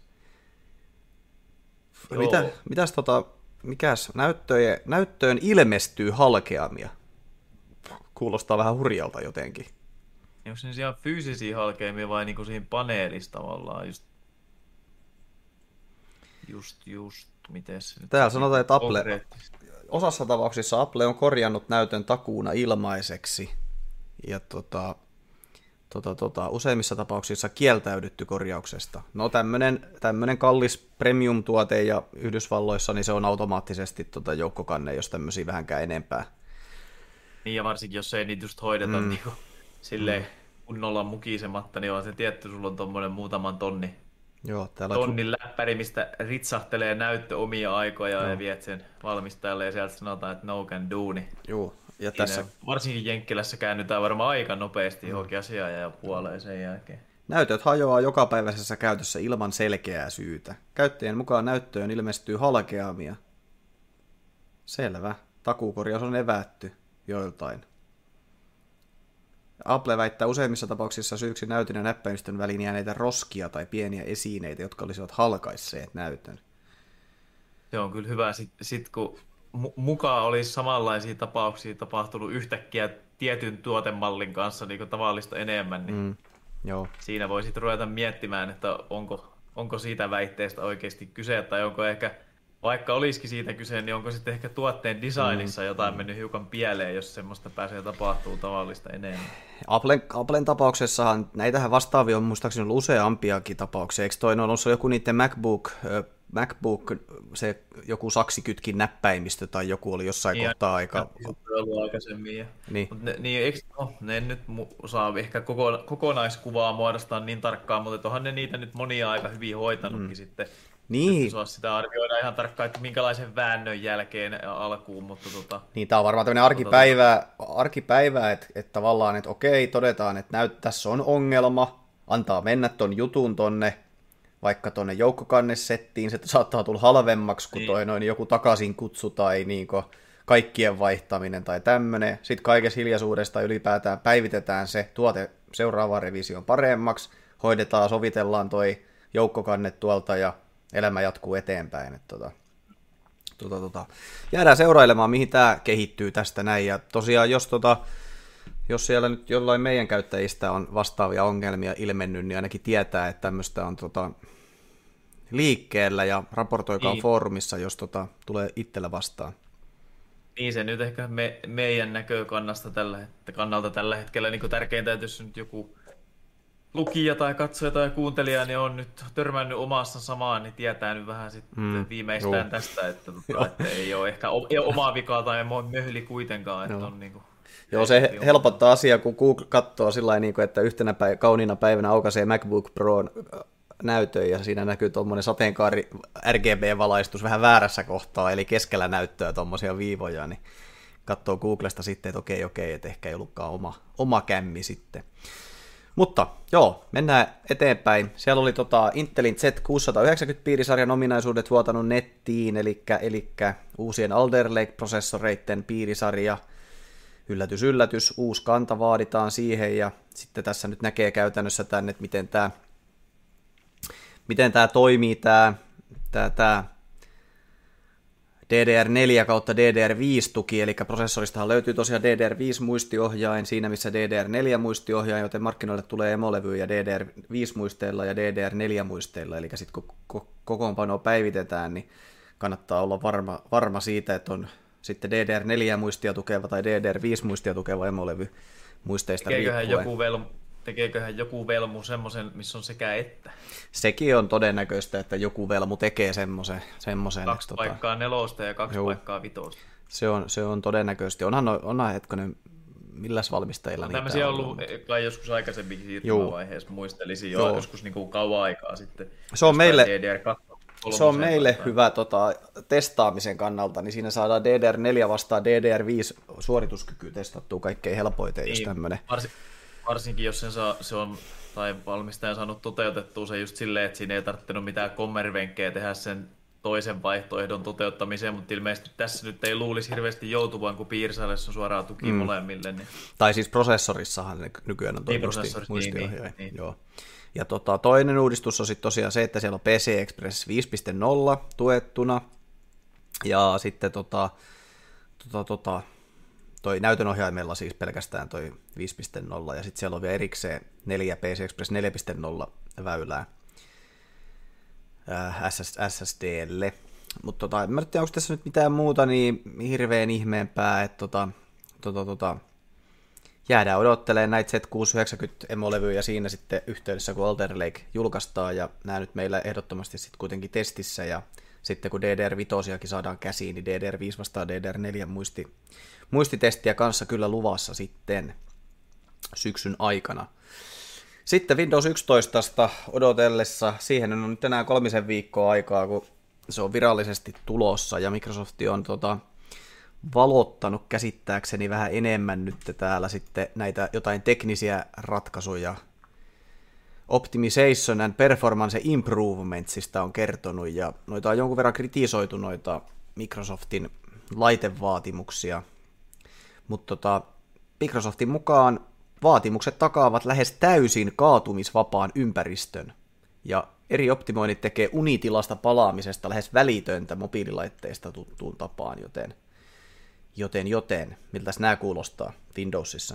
Mitä, mitäs tota, mikäs näyttöön, näyttöön ilmestyy halkeamia? Kuulostaa vähän hurjalta jotenkin. Onko ne siellä fyysisiä halkeamia vai niinku siinä paneelissa tavallaan? Just, just, just. Miten se nyt täällä sanotaan, että Apple, osassa tapauksissa Apple on korjannut näytön takuuna ilmaiseksi. Ja tota, tota, tota, useimmissa tapauksissa kieltäydytty korjauksesta. No tämmönen, tämmönen kallis premium-tuote ja Yhdysvalloissa, niin se on automaattisesti tota joukkokanne, jos tämmöisiä vähänkään enempää. Niin ja varsinkin, jos ei niitä just hoideta mm. niin silleen mm. kunnolla mukisematta, niin on se tietty, sulla on tommonen muutaman tonni. Joo, täällä tonnin on läppäri, mistä ritsahtelee näyttö omia aikoja ja viet sen valmistajalle ja sieltä sanotaan, että no can do. Niin joo, ja tässä varsinkin Jenkkilässä käännytään varmaan aika nopeasti mm. johonkin asiaan ja puoleen sen jälkeen. Näytöt hajoaa jokapäiväisessä käytössä ilman selkeää syytä. Käyttäjien mukaan näyttöön ilmestyy halkeamia. Selvä. Takuukorjaus on evätty joiltain. Apple väittää useimmissa tapauksissa syyksi näytön ja näppäimistön väliin jääneitä roskia tai pieniä esineitä, jotka olisivat halkaisseet näytön. Se on kyllä hyvä, sit, sit kun mukaan olisi samanlaisia tapauksia tapahtunut yhtäkkiä tietyn tuotemallin kanssa niin kuin tavallista enemmän, niin mm, joo. Siinä voi sitten ruveta miettimään, että onko, onko siitä väitteestä oikeasti kyse, tai onko ehkä, vaikka olisikin siitä kyse, niin onko sitten ehkä tuotteen designissa mm, jotain mm. mennyt hiukan pieleen, jos semmoista pääsee tapahtuu tavallista enemmän. Applen, Applen tapauksessahan näitähän vastaavia on muistaakseni ollut useampiakin tapauksia. Eikö toi on ollut joku niiden MacBook, MacBook, se joku saksikytkin näppäimistö tai joku oli jossain niin, kohtaa aika... ollut aikaisemmin. Ja... Niin. Mut ne, niin, eikö, no, ne en nyt mu- saa ehkä koko, kokonaiskuvaa muodostaa niin tarkkaan, mutta onhan ne niitä nyt monia aika hyvin hoitanutkin mm. sitten. Niin. Saa sitä arvioida ihan tarkkaan, että minkälaisen väännön jälkeen alkuun, mutta tota... Niin, tämä on varmaan tämmöinen arkipäivä, arkipäivä että, että tavallaan, että okei, todetaan, että näyt, tässä on ongelma, antaa mennä ton jutun tonne, vaikka tonne joukkokannesettiin, se saattaa tulla halvemmaksi kuin niin. toi noin joku takaisin kutsu tai niinku kaikkien vaihtaminen tai tämmöinen. Sitten kaikessa hiljaisuudesta ylipäätään päivitetään se tuote seuraavaan revisioon paremmaksi, hoidetaan, sovitellaan toi joukkokanne tuolta ja elämä jatkuu eteenpäin. Että tota, tota, tota. Jäädään seurailemaan, mihin tämä kehittyy tästä näin. Ja tosiaan, jos, tota, jos siellä nyt jollain meidän käyttäjistä on vastaavia ongelmia ilmennyt, niin ainakin tietää, että tämmöistä on tota, liikkeellä ja raportoikaa niin. Foorumissa, jos tota, tulee itsellä vastaan. Niin se nyt ehkä me, meidän näkökannasta tällä, kannalta tällä hetkellä niin tärkeintä, että jos nyt joku lukija tai katsoja tai kuuntelija niin on nyt törmännyt omassa samaan, niin tietää nyt vähän sitten mm, viimeistään joo. tästä, että, tota, että ei ole ehkä ei ole omaa vikaa tai möhli kuitenkaan. Että on niin kuin, joo, se helpottaa asiaa, kun Google katsoo sillä niin että yhtenä päivänä, kauniina päivänä aukaisee MacBook Proon näytön ja siinä näkyy tuommoinen sateenkaari R G B-valaistus vähän väärässä kohtaa, eli keskellä näyttöä tuommoisia viivoja, niin katsoo Googlesta sitten, että okei, okei, että ehkä ei ollutkaan oma, oma kämmi sitten. Mutta joo, mennään eteenpäin. Siellä oli tota Intelin Z kuusisataayhdeksänkymmentä piirisarjan ominaisuudet vuotanut nettiin, eli, eli uusien Alder Lake-prosessoreiden piirisarja. Yllätys, yllätys, uusi kanta vaaditaan siihen, ja sitten tässä nyt näkee käytännössä tämän, että miten tämä, miten tämä toimii, tämä, tämä, tämä D D R neljä kautta D D R viisi tuki, eli prosessoristahan löytyy tosiaan D D R viisi muistiohjain siinä, missä D D R neljä muistiohjain, joten markkinoille tulee emolevyjä D D R viisi muisteilla ja D D R neljä muisteilla, eli sitten kun kokoonpanoa päivitetään, niin kannattaa olla varma, varma siitä, että on sitten D D R neljä muistia tukeva tai D D R viisi muistia tukeva emolevy muisteista riippuen. Joku velmu, tekeeköhän joku velmu semmoisen, missä on sekä että? Sekin on todennäköistä, että joku velmu tekee semmoisen. semmoisen kaksi että, paikkaa tota, nelosta ja kaksi juu, paikkaa vitosta. Se on, se on todennäköisesti. Onhan, onhan hetkonen, milläs valmistajilla on niitä tämmöisiä on ollut kai joskus aikaisemmin siirtymävaiheessa, muistelisin jo joskus niin kuin kauan aikaa sitten. Se on meille, se on meille hyvä tota, testaamisen kannalta, niin siinä saadaan D D R neljä vastaan D D R viisi suorituskykyä testattua kaikkein helpoiten, niin, jos tämmöinen. Varsin, varsinkin jos sen saa, se on, tai valmistaja on saanut toteutettua se just silleen, että siinä ei tarvittanut mitään kommervenkkejä tehdä sen toisen vaihtoehdon toteuttamiseen, mutta ilmeisesti tässä nyt ei luulisi hirveästi joutuvan, kun piirsailessa on suoraan tuki mm. molemmille. Niin... Tai siis prosessorissahan ne nykyään on niin, muisti, muistiohjaaja. Niin, niin, Joo. Ja tota, toinen uudistus on sitten tosiaan se, että siellä on P C Express viisi piste nolla tuettuna, ja sitten tota, tota, tota, toi näytönohjaimella siis pelkästään toi viisi piste nolla, ja sitten siellä on vielä erikseen neljä P C Express neljä piste nolla väylää S S D:lle. Mutta tota, en mä nyt tiedä, onko tässä nyt mitään muuta niin hirveän ihmeempää, että tota, tota, tota, jäädään odottelemaan näitä Z kuusisataayhdeksänkymmentä emolevyjä siinä sitten yhteydessä, kun Alder Lake julkaistaan, ja nämä nyt meillä ehdottomasti sitten kuitenkin testissä, ja sitten kun D D R viisi saadaan käsiin, niin D D R viisi vastaan D D R neljä muisti, muistitestiä kanssa kyllä luvassa sitten syksyn aikana. Sitten Windows yksitoista odotellessa, siihen on nyt enää kolmisen viikkoa aikaa, kun se on virallisesti tulossa, ja Microsoft on tota, valottanut käsittääkseni vähän enemmän nyt täällä sitten näitä jotain teknisiä ratkaisuja. Optimization and Performance Improvementsista on kertonut, ja noita on jonkun verran kritisoitu noita Microsoftin laitevaatimuksia, mutta tota, Microsoftin mukaan vaatimukset takaavat lähes täysin kaatumisvapaan ympäristön, ja eri optimoinnit tekee unitilasta palaamisesta lähes välitöntä mobiililaitteista tuttuun tapaan, joten, joten, joten miltäs nämä kuulostaa Windowsissa?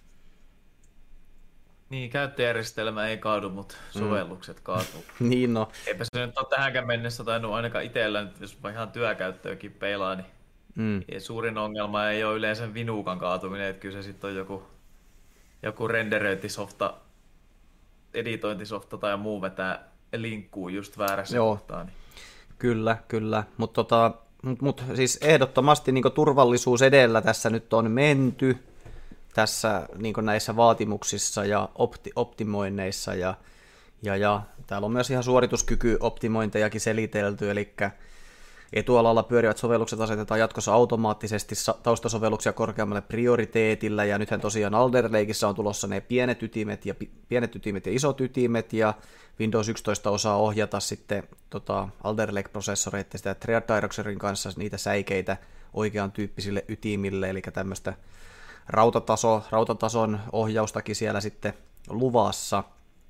Niin, käyttöjärjestelmä ei kaadu, mutta sovellukset mm. kaatuu. Niin no. Eipä se nyt ole tähänkään mennessä tainnut ainakaan itsellä, nyt jos ihan työkäyttöäkin peilaa, niin mm. suurin ongelma ei ole yleensä Vinuukan kaatuminen, että kyllä se sitten on joku, joku renderöintisofta, editointisofta tai muu vetää linkkuu just väärässä Joo. kohtaa. Niin. Kyllä, kyllä, mutta tota, mut, mut, siis ehdottomasti niin turvallisuus edellä tässä nyt on menty, tässä niin näissä vaatimuksissa ja opti, optimoinneissa, ja, ja, ja täällä on myös ihan suorituskykyoptimointejakin selitelty, eli etualalla pyörivät sovellukset asetetaan jatkossa automaattisesti taustasovelluksia korkeammalle prioriteetillä, ja nythän tosiaan Alder Lakeissa on tulossa ne pienet ytimet ja, pienet ytimet ja isot ytimet, ja Windows yksitoista osaa ohjata sitten tota, Alder Lake-prosessoreiden sitä Triad Directorin kanssa niitä säikeitä oikean tyyppisille ytimille, eli tämmöistä rautataso, rautatason ohjaustakin siellä sitten luvassa.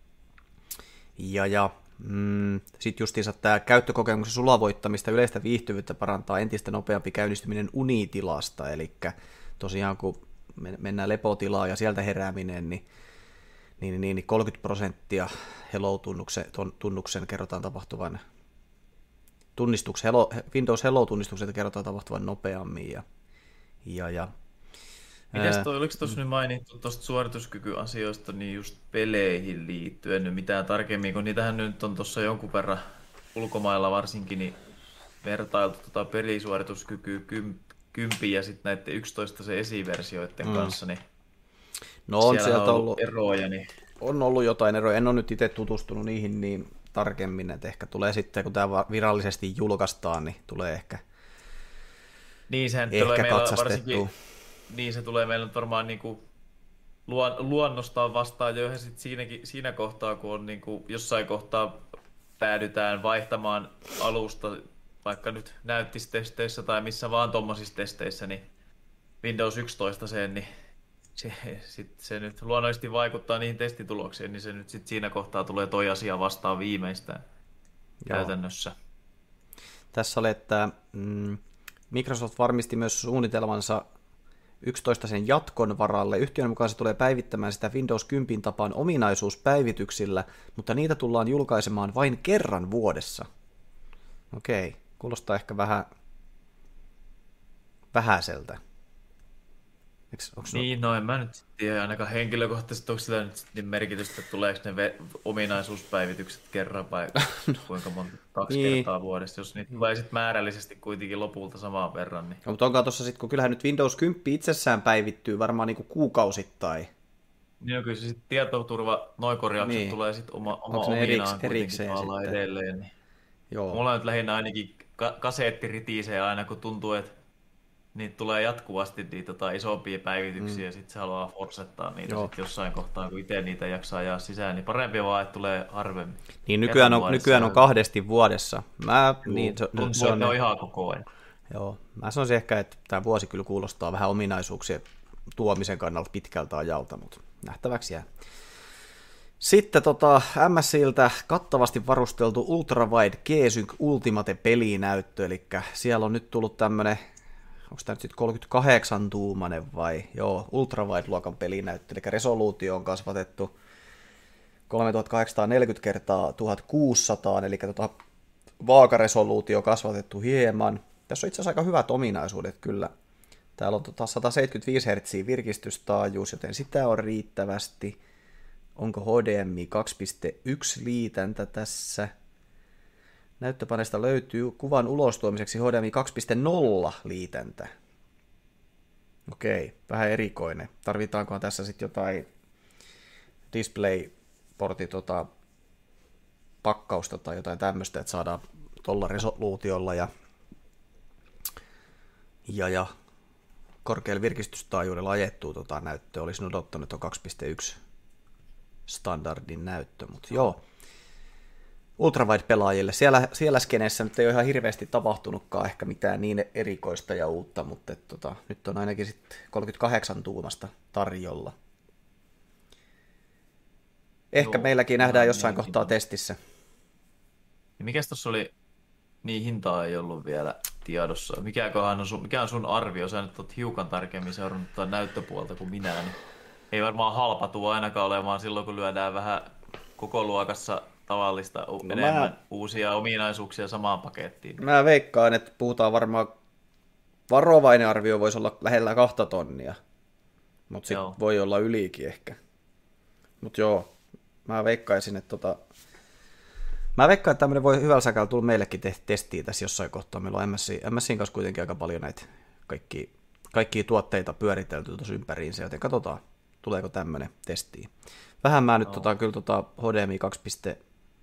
Ja, ja mm, sitten justiinsa tämä käyttökokemuksen sulavoittamista, yleistä viihtyvyyttä parantaa entistä nopeampi käynnistyminen unitilasta, eli tosiaan kun mennään lepotilaan ja sieltä herääminen, niin, niin, niin, niin kolmekymmentä prosenttia Hello-tunnuksen tunnuksen kerrotaan tapahtuvan, tunnistuksen, Hello, Windows Hello-tunnistuksen kerrotaan tapahtuvan nopeammin, ja, ja, ja Mites toi, oliko tuossa nyt mainittu tuosta suorituskykyasioista niin just peleihin liittyen nyt mitään tarkemmin, kun niitähän nyt on tuossa jonkun verran ulkomailla varsinkin niin vertailtu tota pelisuorituskykyä kympin ja sitten näiden yksitoista se esiversioiden mm. kanssa, niin no on sieltä on ollut eroja. Niin... On ollut jotain eroja, en ole nyt itse tutustunut niihin niin tarkemmin, että ehkä tulee sitten, kun tämä virallisesti julkaistaan, niin tulee ehkä, niin, sehän ehkä tulee katsastettua. Niin se tulee meillä varmaan niinku luon, luonnostaan vastaan jo ihan sit siinäkin, siinä kohtaa, kun on niinku jossain kohtaa päädytään vaihtamaan alusta, vaikka nyt näyttistesteissä tai missä vaan tuommoisissa testeissä, niin Windows yksitoista sen, niin se, sit se nyt luonnollisesti vaikuttaa niihin testituloksiin, niin se nyt sit siinä kohtaa tulee toi asia vastaan viimeistään Joo. käytännössä. Tässä oli, että mm, Microsoft varmisti myös suunnitelmansa yksitoista sen jatkon varalle. Yhtiön mukaan se tulee päivittämään sitä Windows kymmenen tapaan ominaisuuspäivityksillä, mutta niitä tullaan julkaisemaan vain kerran vuodessa. Okei, kuulostaa ehkä vähän vähäiseltä. Eiks, niin, no en mä nyt tiedä ainakaan henkilökohtaisesti, onko sillä nyt niin merkitystä, että tuleeko ne ve- ominaisuuspäivitykset kerran vai kuinka monta, kaksi niin. kertaa vuodessa, jos niitä tulee sitten määrällisesti kuitenkin lopulta samaan verran. Niin. No, mutta onkaan tuossa sitten, kun kyllähän nyt Windows kymmenen itsessään päivittyy varmaan niinku kuukausittain. Niin, kyllä se sitten tietoturva, noi korjaukset niin. tulee sitten oma, oma ominaan erikseen kuitenkin edelleen. Niin. Joo. Mulla nyt lähinnä ainakin ka- kaseetti ritisee aina, kun tuntuu, että niitä tulee jatkuvasti niitä tota, isompia päivityksiä, mm. ja sitten se haluaa forsettaa niitä sit jossain kohtaa, kun itse niitä jaksaa ajaa sisään, niin parempi vaan, että tulee harvemmin. Niin nykyään on, nykyään on kahdesti vuodessa. Mä, Juu, niin, se, tuntuu, se on, on ihan koko ajan. Joo, mä sanoisin ehkä, että tämä vuosi kyllä kuulostaa vähän ominaisuuksien tuomisen kannalta pitkältä ajalta, mutta nähtäväksi jää. Sitten tota, M S I:ltä kattavasti varusteltu Ultrawide G-Sync Ultimate pelinäyttö, eli siellä on nyt tullut tämmönen, onko tämä nyt sitten kolmekymmentäkahdeksan tuumainen vai, joo, Ultrawide-luokan pelinäyttö, eli resoluutio on kasvatettu kolmetuhattakahdeksansataaneljäkymmentä kertaa tuhatkuusisataa, eli tota, vaakaresoluutio kasvatettu hieman. Tässä on itse asiassa aika hyvät ominaisuudet kyllä. Täällä on tota sata seitsemänkymmentäviisi hertsiä virkistystaajuus, joten sitä on riittävästi. Onko H D M I kaksi piste yksi liitäntä tässä? Näyttöpaneesta löytyy kuvan ulostuomiseksi H D M I kaksi piste nolla liitäntä. Okei, vähän erikoinen. Tarvitaankohan tässä sitten jotain display-porti tota, pakkausta tai jotain tämmöistä, että saadaan tuolla resoluutiolla ja, ja, ja korkealla virkistystaajuudella ajettua tota näyttöä. Olisin odottanut tuon kaksi piste yksi standardin näyttö, mutta joo. Ultrawide-pelaajille. Siellä, siellä skeneessä nyt ei ole ihan hirveästi tapahtunutkaan ehkä mitään niin erikoista ja uutta, mutta et, tota, nyt on ainakin sitten kolmekymmentäkahdeksan tuumasta tarjolla. Ehkä joo, meilläkin nähdään jossain niin, kohtaa niin. testissä. Ja mikäs tuossa oli, niin hintaa ei ollut vielä tiedossa. Mikäköhän on sun, mikä on sun arvio? Sä nyt oot hiukan tarkemmin seurannut tuon näyttöpuolta kuin minä, niin ei varmaan halpa tuo ainakaan olemaan silloin, kun lyödään vähän koko luokassa tavallista no enemmän mä, uusia ominaisuuksia samaan pakettiin. Mä veikkaan, että puhutaan varmaan, varovainen arvio voisi olla lähellä kahta tonnia, mutta sitten voi olla ylikin ehkä. Mutta joo, mä veikkaisin, että tota, mä veikkaan, että tämmöinen voi hyvällä säkällä tulla meillekin te- testiin tässä jossain kohtaa. Meillä on M S I, M S I:n kanssa kuitenkin aika paljon näitä kaikkia, kaikkia tuotteita pyöritelty tuossa ympäriinsä, joten katsotaan, tuleeko tämmöinen testiin. Vähän mä nyt no. tota, kyllä tota H D M I kaksi piste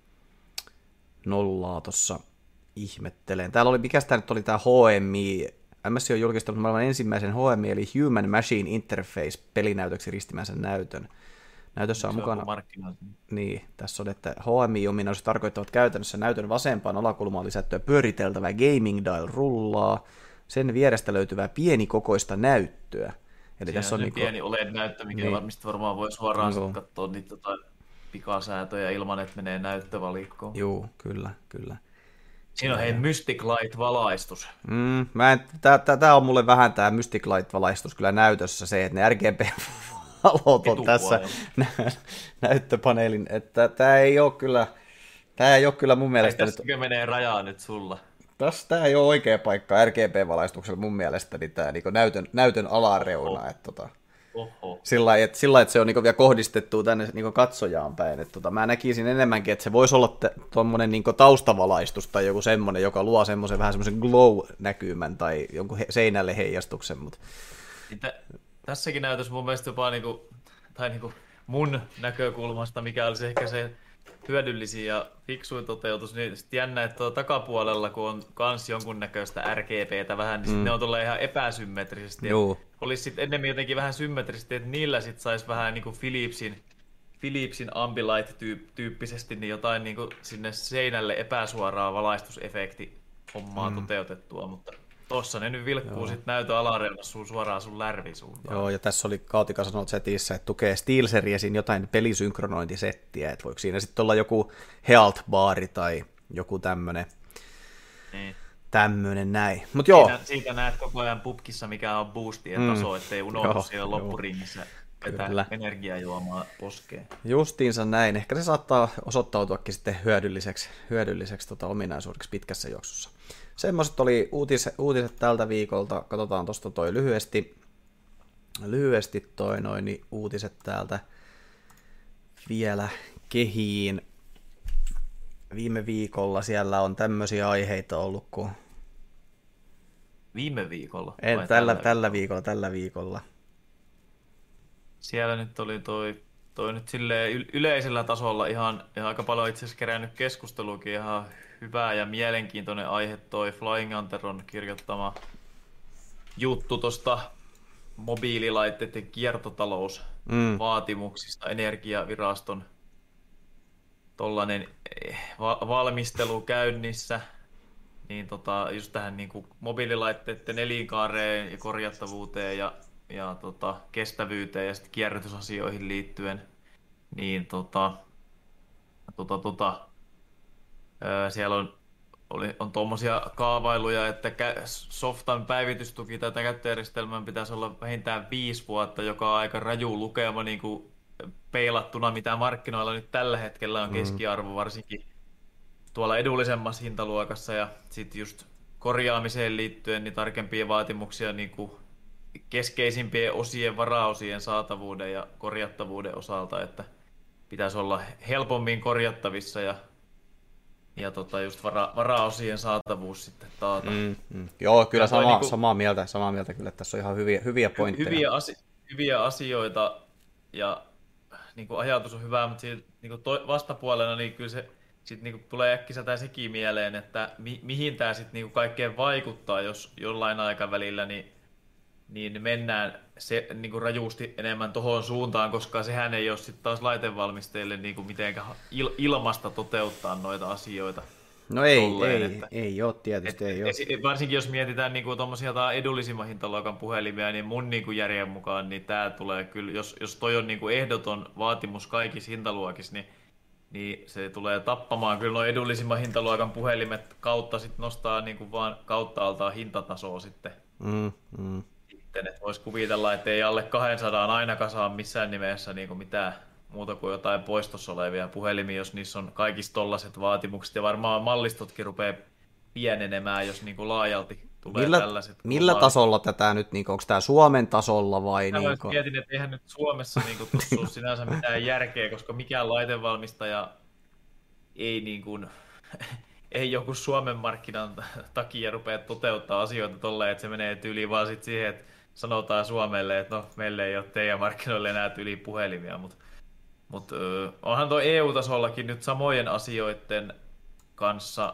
nolla tuossa ihmettelen. Täällä oli, mikäs tää nyt oli tää H M I, M S I on julkistanut maailman ensimmäisen H M I, eli Human Machine Interface pelinäytöksi ristimänsä näytön. Näytössä on, on mukana, niin, tässä on, että H M I-ominaisuus tarkoittavat käytännössä näytön vasempaan alakulmaan lisättyä pyöriteltävää gaming dial rullaa, sen vierestä löytyvää pienikokoista näyttöä. Eli tässä on niin pieni O L E D-näyttö, mikä niin. varmasti varmaan voi suoraan no. katsoa niitä tota, pikasäätöjä ilman, että menee näyttövalikkoon. Joo, kyllä, kyllä. Siinä on hei Mystic Light-valaistus. Mm, Tämä on mulle vähän tämä Mystic Light-valaistus kyllä näytössä se, että ne R G B-valot on tässä nä- näyttöpaneelin, että tämä ei ole kyllä, tämä ei ole kyllä mun mielestä... Tässäkö nyt... menee rajaa nyt sulla? Tässä tämä ei ole oikea paikka R G B-valaistuksella mun mielestä, niin tämä niin näytön, näytön alareuna. Oho. Että, tota, Oho. Sillä lailla, että, sillä että se on niin vielä kohdistettu tänne niin katsojaan päin. Että, tota, mä näkisin enemmänkin, että se voisi olla tuommoinen niin taustavalaistus tai joku semmoinen, joka luo semmoisen vähän semmoisen glow-näkymän tai jonkun he, seinälle heijastuksen. Mutta... Tässäkin näytös mun mielestä jopa niin kuin, tai niin kuin mun näkökulmasta, mikä olisi ehkä se hyödyllisiä ja fiksuin toteutus, niin sitten jännä, että tuolla takapuolella, kun on kans jonkunnäköistä R G B:tä vähän, niin mm. ne on tullut ihan epäsymmetrisesti. Olisi sitten enemmän jotenkin vähän symmetrisesti, että niillä sitten saisi vähän niin kuin Philipsin, Philipsin Ambilight-tyyppisesti niin jotain niin kuin sinne seinälle epäsuoraa valaistusefekti hommaa mm. toteutettua, mutta tossa ne nyt vilkkuu sitten näytön alareunassa suoraan sun lärvisuuntaan. Joo, ja tässä oli Kautika sanonut chatissä, että tukee SteelSeriesin jotain pelisynkronointisettiä, että voiko siinä sitten olla joku Health-baari tai joku tämmönen, niin. tämmönen näin. Mut joo. Siitä, siitä näet koko ajan pubkissa, mikä on boostien mm. taso, ettei unohdu joo, siellä loppuringissä vetää energiajuomaa poskeen. Justiinsa näin. Ehkä se saattaa osoittautuakin sitten hyödylliseksi, hyödylliseksi tota, ominaisuudeksi pitkässä juoksussa. Semmoiset oli uutis, uutiset tältä viikolta. Katsotaan tuosta toi lyhyesti. Lyhyesti toi noin niin uutiset täältä vielä kehiin. Viime viikolla siellä on tämmöisiä aiheita ollut kuin... Viime viikolla? En, tällä, tällä, tällä viikolla, tällä viikolla. Siellä nyt oli toi, toi nyt silleen yleisellä tasolla ihan, ihan aika paljon itse asiassa kerännyt keskusteluakin ihan hyvä ja mielenkiintoinen aihe toi Flying Hunter on kirjoittama juttu tuosta mobiililaitteiden Mm. kiertotalousvaatimuksista, Energiaviraston tollainen va- valmistelu käynnissä, niin tota, just tähän niin kuin mobiililaitteiden elinkaareen ja korjattavuuteen ja, ja tota, kestävyyteen ja sitten kierrätysasioihin liittyen, niin tota, tota, tota, öö, siellä on Oli, on tuommoisia kaavailuja, että softan päivitystuki tätä käyttöjärjestelmän pitäisi olla vähintään viisi vuotta, joka on aika raju lukema niin kuin peilattuna, mitä markkinoilla nyt tällä hetkellä on keskiarvo, varsinkin tuolla edullisemmassa hintaluokassa. Ja sitten just korjaamiseen liittyen niin tarkempia vaatimuksia niin kuin keskeisimpien osien, varaosien saatavuuden ja korjattavuuden osalta, että pitäisi olla helpommin korjattavissa ja Ja tota, just vara, varaosien saatavuus sitten taata. Mm, mm. Joo, kyllä sama, niinku, samaa, mieltä, samaa mieltä kyllä, että tässä on ihan hyviä, hyviä pointteja. Hyviä, asi, hyviä asioita ja niin kuin ajatus on hyvä, mutta siitä, niin kuin to, vastapuolena niin kyllä se sit, niin kuin tulee äkkiseltään sekin mieleen, että mi, mihin tämä sitten niin kuin kaikkeen vaikuttaa, jos jollain aikavälillä niin, niin mennään se, niin kuin rajusti enemmän tuohon suuntaan, koska sehän ei ole sitten taas laitevalmistajille niin kuin mitenkään il, ilmasta toteuttaa noita asioita. No ei, tolleen, ei, että, ei ole tietysti. et, Ei ole. Et, varsinkin jos mietitään niinku tuommoisia edullisimman hintaluokan puhelimia, niin mun niinku järjen mukaan niin tää tulee kyllä, jos, jos toi on niinku ehdoton vaatimus kaikissa hintaluokissa, niin, niin se tulee tappamaan kyllä nuo edullisimman hintaluokan puhelimet kautta sit nostaa niinku vaan kautta altaan hintatasoa sitten. Mm, mm. Sitten, että voisi kuvitella, että ei alle kaksisataa ainakaan saa missään nimessä niinku mitään muuta kuin jotain poistossa olevia puhelimia, jos niissä on kaikista tollaiset vaatimukset. Ja varmaan mallistotkin rupeaa pienenemään, jos niin kuin laajalti tulee millä, tällaiset. Millä globaalit. tasolla tätä nyt, niin onko tämä Suomen tasolla vai? Mä niin kuin... mietin, että eihän nyt Suomessa niin kuin, tuossa ole sinänsä mitään järkeä, koska mikään laitevalmistaja ei, niin kuin, ei joku Suomen markkinan takia rupea toteuttaa asioita tolleen, että se menee tyyliin vaan sit siihen, että sanotaan Suomelle, että no, meillä ei ole teidän markkinoille enää tyyliin puhelimia, mutta Mutta onhan tuo E U-tasollakin nyt samojen asioiden kanssa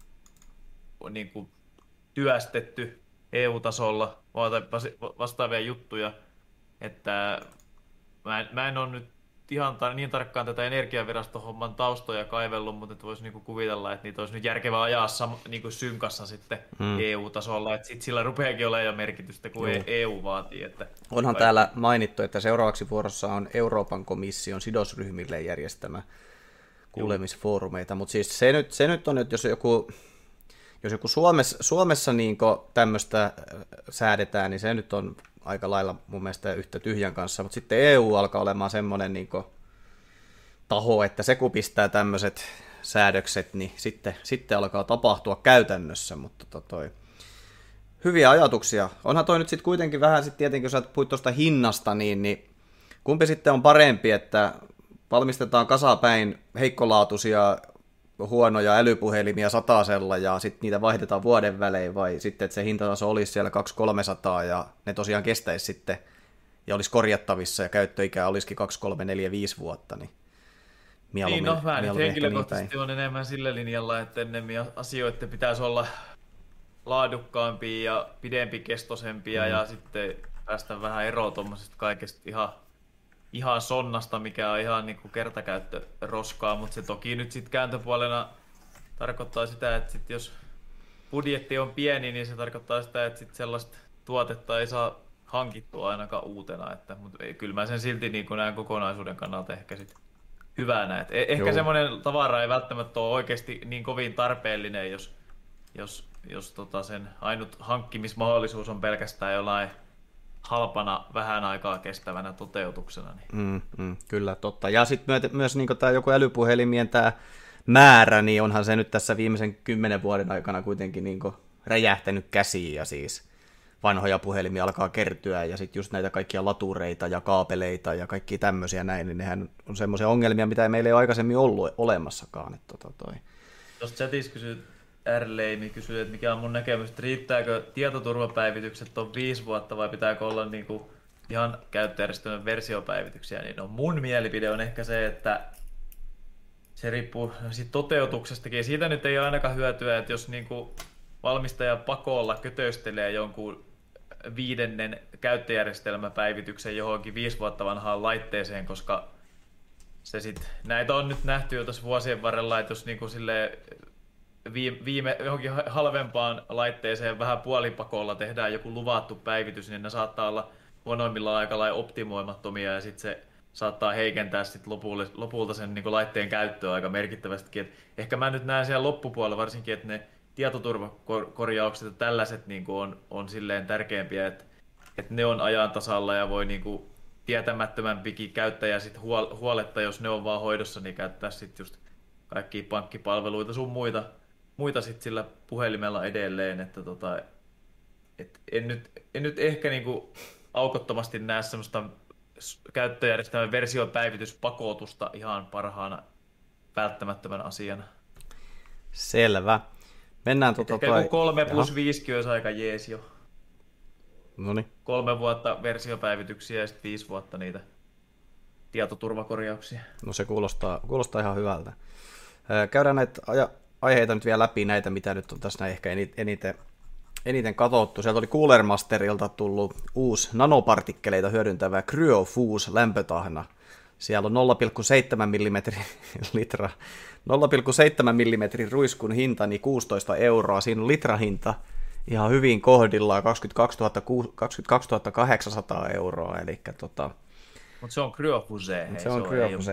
niin kuin työstetty E U-tasolla vastaavia juttuja, että mä en, mä en ole nyt ihan tar- niin tarkkaan tätä Energiaviraston homman taustoja kaivellut, mutta et voisi niinku kuvitella, että niitä olisi nyt järkevää ajaa sam- niinku synkassa sitten hmm. E U-tasolla, että sit sillä rupeakin olemaan jo merkitystä, kun Joo. E U vaatii. Että Onhan vai... täällä mainittu, että seuraavaksi vuorossa on Euroopan komission sidosryhmille järjestämä kuulemisfoorumeita, mutta siis se nyt, se nyt on, että jos joku, jos joku Suomessa, Suomessa niin tämmöistä säädetään, niin se nyt on aika lailla mun mielestä yhtä tyhjän kanssa, mutta sitten E U alkaa olemaan semmoinen niin taho, että se kun pistää tämmöiset säädökset, niin sitten, sitten alkaa tapahtua käytännössä, mutta to, toi. Hyviä ajatuksia. Onhan toi nyt sitten kuitenkin vähän, sit tietenkin jos sä puhuit tuosta hinnasta, niin, niin kumpi sitten on parempi, että valmistetaan kasapäin heikkolaatuisia huonoja älypuhelimia satasella ja sitten niitä vaihdetaan vuoden välein, vai sitten, että se hintataso olisi siellä kaksi kolmesataa ja ne tosiaan kestäisi sitten ja olisi korjattavissa ja käyttöikä olisikin kaksi, kolme, neljä, viisi vuotta. Niin, niin no mä nyt henkilökohtaisesti on enemmän sillä linjalla, että ennemmin asioiden pitäisi olla laadukkaampia ja pidempikestoisempia mm. ja sitten päästä vähän eroon tuommoisesta kaikesta ihan ihan sonnasta, mikä on ihan niinku kertakäyttöroskaa, mutta se toki nyt sitten kääntöpuolena tarkoittaa sitä, että sit jos budjetti on pieni, niin se tarkoittaa sitä, että sit sellaista tuotetta ei saa hankittua ainakaan uutena, että, mutta ei, kyllä mä sen silti niin näen kokonaisuuden kannalta ehkä sit hyvänä. Et ehkä Joo. semmoinen tavara ei välttämättä ole oikeasti niin kovin tarpeellinen, jos, jos, jos tota sen ainut hankkimismahdollisuus on pelkästään jollain halpana, vähän aikaa kestävänä toteutuksena. Niin. Mm, mm, kyllä, totta. Ja sitten myös niin tämä joku älypuhelimien tämä määrä, niin onhan se nyt tässä viimeisen kymmenen vuoden aikana kuitenkin niin räjähtänyt käsiin, ja siis vanhoja puhelimia alkaa kertyä, ja sitten just näitä kaikkia latureita ja kaapeleita ja kaikkia tämmöisiä näin, niin nehän on semmoisia ongelmia, mitä meillä ei ole aikaisemmin ollut olemassakaan. Että tota toi. Tuossa chatissa kysyt R-Leimi kysyy, että mikä on mun näkemys, että riittääkö tietoturvapäivitykset on viisi vuotta vai pitääkö olla niinku ihan käyttöjärjestelmän versiopäivityksiä, niin no mun mielipide on ehkä se, että se riippuu siitä toteutuksestakin. Ja siitä nyt ei ole ainakaan hyötyä, että jos niinku valmistaja pakolla kötöstelee jonkun viidennen käyttöjärjestelmäpäivityksen johonkin viisi vuotta vanhaan laitteeseen, koska se sit, näitä on nyt nähty jo tuossa vuosien varrella, että jos niinku silleen viime, viime johonkin halvempaan laitteeseen vähän puolipakolla tehdään joku luvattu päivitys, niin ne saattaa olla huonoimmillaan aika lailla optimoimattomia ja sitten se saattaa heikentää sit lopulta, lopulta sen niin kuin laitteen käyttöä aika merkittävästikin. Et ehkä mä nyt näen siellä loppupuolella varsinkin, että ne tietoturvakorjaukset ja tällaiset niin kuin on, on silleen tärkeämpiä, että, että ne on ajan tasalla ja voi niin kuin tietämättömämpikin käyttäjä sit huoletta, jos ne on vaan hoidossa, niin käyttää sitten just kaikkia pankkipalveluita sun muita, muita sit sillä puhelimella edelleen. Että tota, et en, nyt, en nyt ehkä niin kuin aukottomasti näe semmoista käyttöjärjestelmän versiopäivityspakotusta ihan parhaana välttämättömän asiana. Selvä. Mennään tuota ehkä toi... kolme plus viisi olisi aika jees jo. Noniin. Kolme vuotta versiopäivityksiä ja sitten viisi vuotta niitä tietoturvakorjauksia. No se kuulostaa, kuulostaa ihan hyvältä. Käydään näitä aja, aiheita nyt vielä läpi, näitä mitä nyt on tässä näin ehkä eniten, eniten katsottu. Sieltä oli Cooler Masterilta tullut uusi nanopartikkeleita hyödyntävä CryoFuse lämpötahna. Siellä on nolla pilkku seitsemän millimetrin litra, nolla pilkku seitsemän millimetrin ruiskun hinta, niin kuusitoista euroa. Siinä on litrahinta ihan hyvin kohdillaan kaksikymmentäkaksi kahdeksansataa euroa. Eli tota, mutta se on CryoFuse, se on CryoFuse.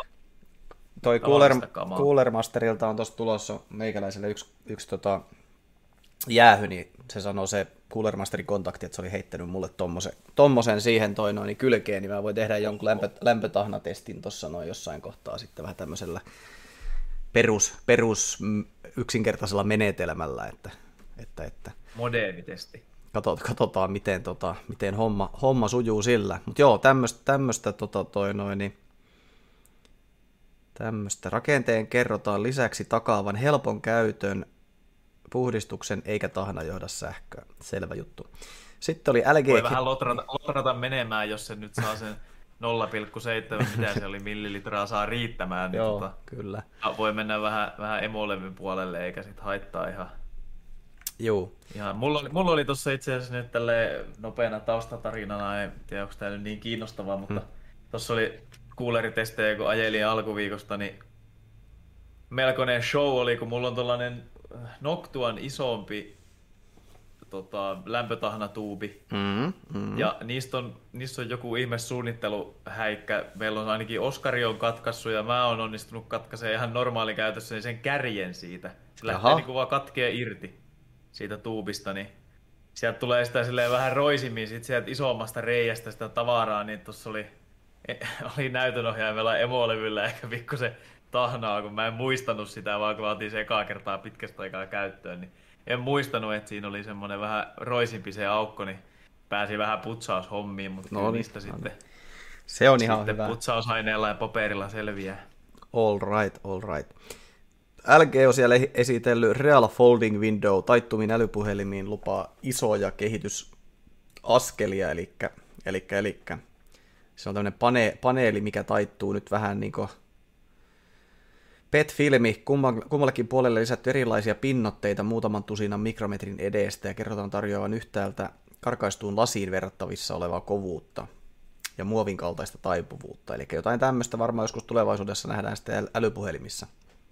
Toi Cooler, Cooler Masterilta on tuossa tulossa meikäläiselle yksi, yksi tota, jäähy, niin se sanoo se Cooler Masterin kontakti, että se oli heittänyt mulle tommosen, tommosen siihen toi noin kylkeen, niin mä voin tehdä jonkun lämpö, lämpötahnatestin tuossa noin jossain kohtaa sitten vähän tämmöisellä perus, perus yksinkertaisella menetelmällä, että, että, että moderni-testi. Katsotaan, miten, tota, miten homma, homma sujuu sillä. Mutta joo, tämmöistä tota, toi noin, niin tämmöistä rakenteen kerrotaan lisäksi takaavan helpon käytön, puhdistuksen eikä tahna johda sähköä. Selvä juttu. Sitten oli L G... Voi vähän lotrata, lotrata menemään, jos se nyt saa sen nolla pilkku seitsemän, mitä se oli, millilitraa saa riittämään. Niin joo, tota, kyllä. Voi mennä vähän, vähän emolevyn puolelle, eikä sit haittaa ihan... Joo. Ihan, mulla oli, mulla oli tuossa itse asiassa nyt tälleen nopeana taustatarinana, en tiedä onko tämä nyt niin kiinnostavaa, mutta hmm. tuossa oli kuuleritestejä, kun ajelin alkuviikosta, niin melkoinen show oli, kun mulla on tuollainen Noctuan isompi tota, lämpötahnatuubi, mm, mm. ja niistä on, niistä on joku ihme suunnitteluhäikkä. Meillä on ainakin Oskari on katkaissut, ja mä oon onnistunut katkaisemaan ihan normaali käytössä niin sen kärjen siitä. Se lähtee niin kuin vaan katkee irti siitä tuubista, niin sieltä tulee sitä silleen vähän roisimmin sit sieltä isommasta reiästä sitä tavaraa, niin tuossa oli, oli näytönohjaimella emolevyllä ehkä pikkusen tahnaa, kun mä en muistanut sitä, vaan kun otin se ekaa kertaa pitkästä aikaa käyttöön, niin en muistanut, että siinä oli semmoinen vähän roisimpi se aukko, niin pääsi vähän putsaushommiin, mutta no, niistä no, sitten, se on ihan sitten hyvä. Putsausaineella ja paperilla selviää. All right, all right. L G on siellä esitellyt Real Folding Window taittumiin älypuhelimiin lupaa isoja kehitysaskelia, eli, eli, eli se on tämmöinen pane, paneeli, mikä taittuu nyt vähän niin kuin P E T-filmi, kummallakin puolelle lisätty erilaisia pinnotteita muutaman tusinan mikrometrin edestä ja kerrotaan tarjoavan yhtäältä karkaistuun lasiin verrattavissa olevaa kovuutta ja muovin kaltaista taipuvuutta. Eli jotain tämmöistä varmaan joskus tulevaisuudessa nähdään sitten älypuhelimissa.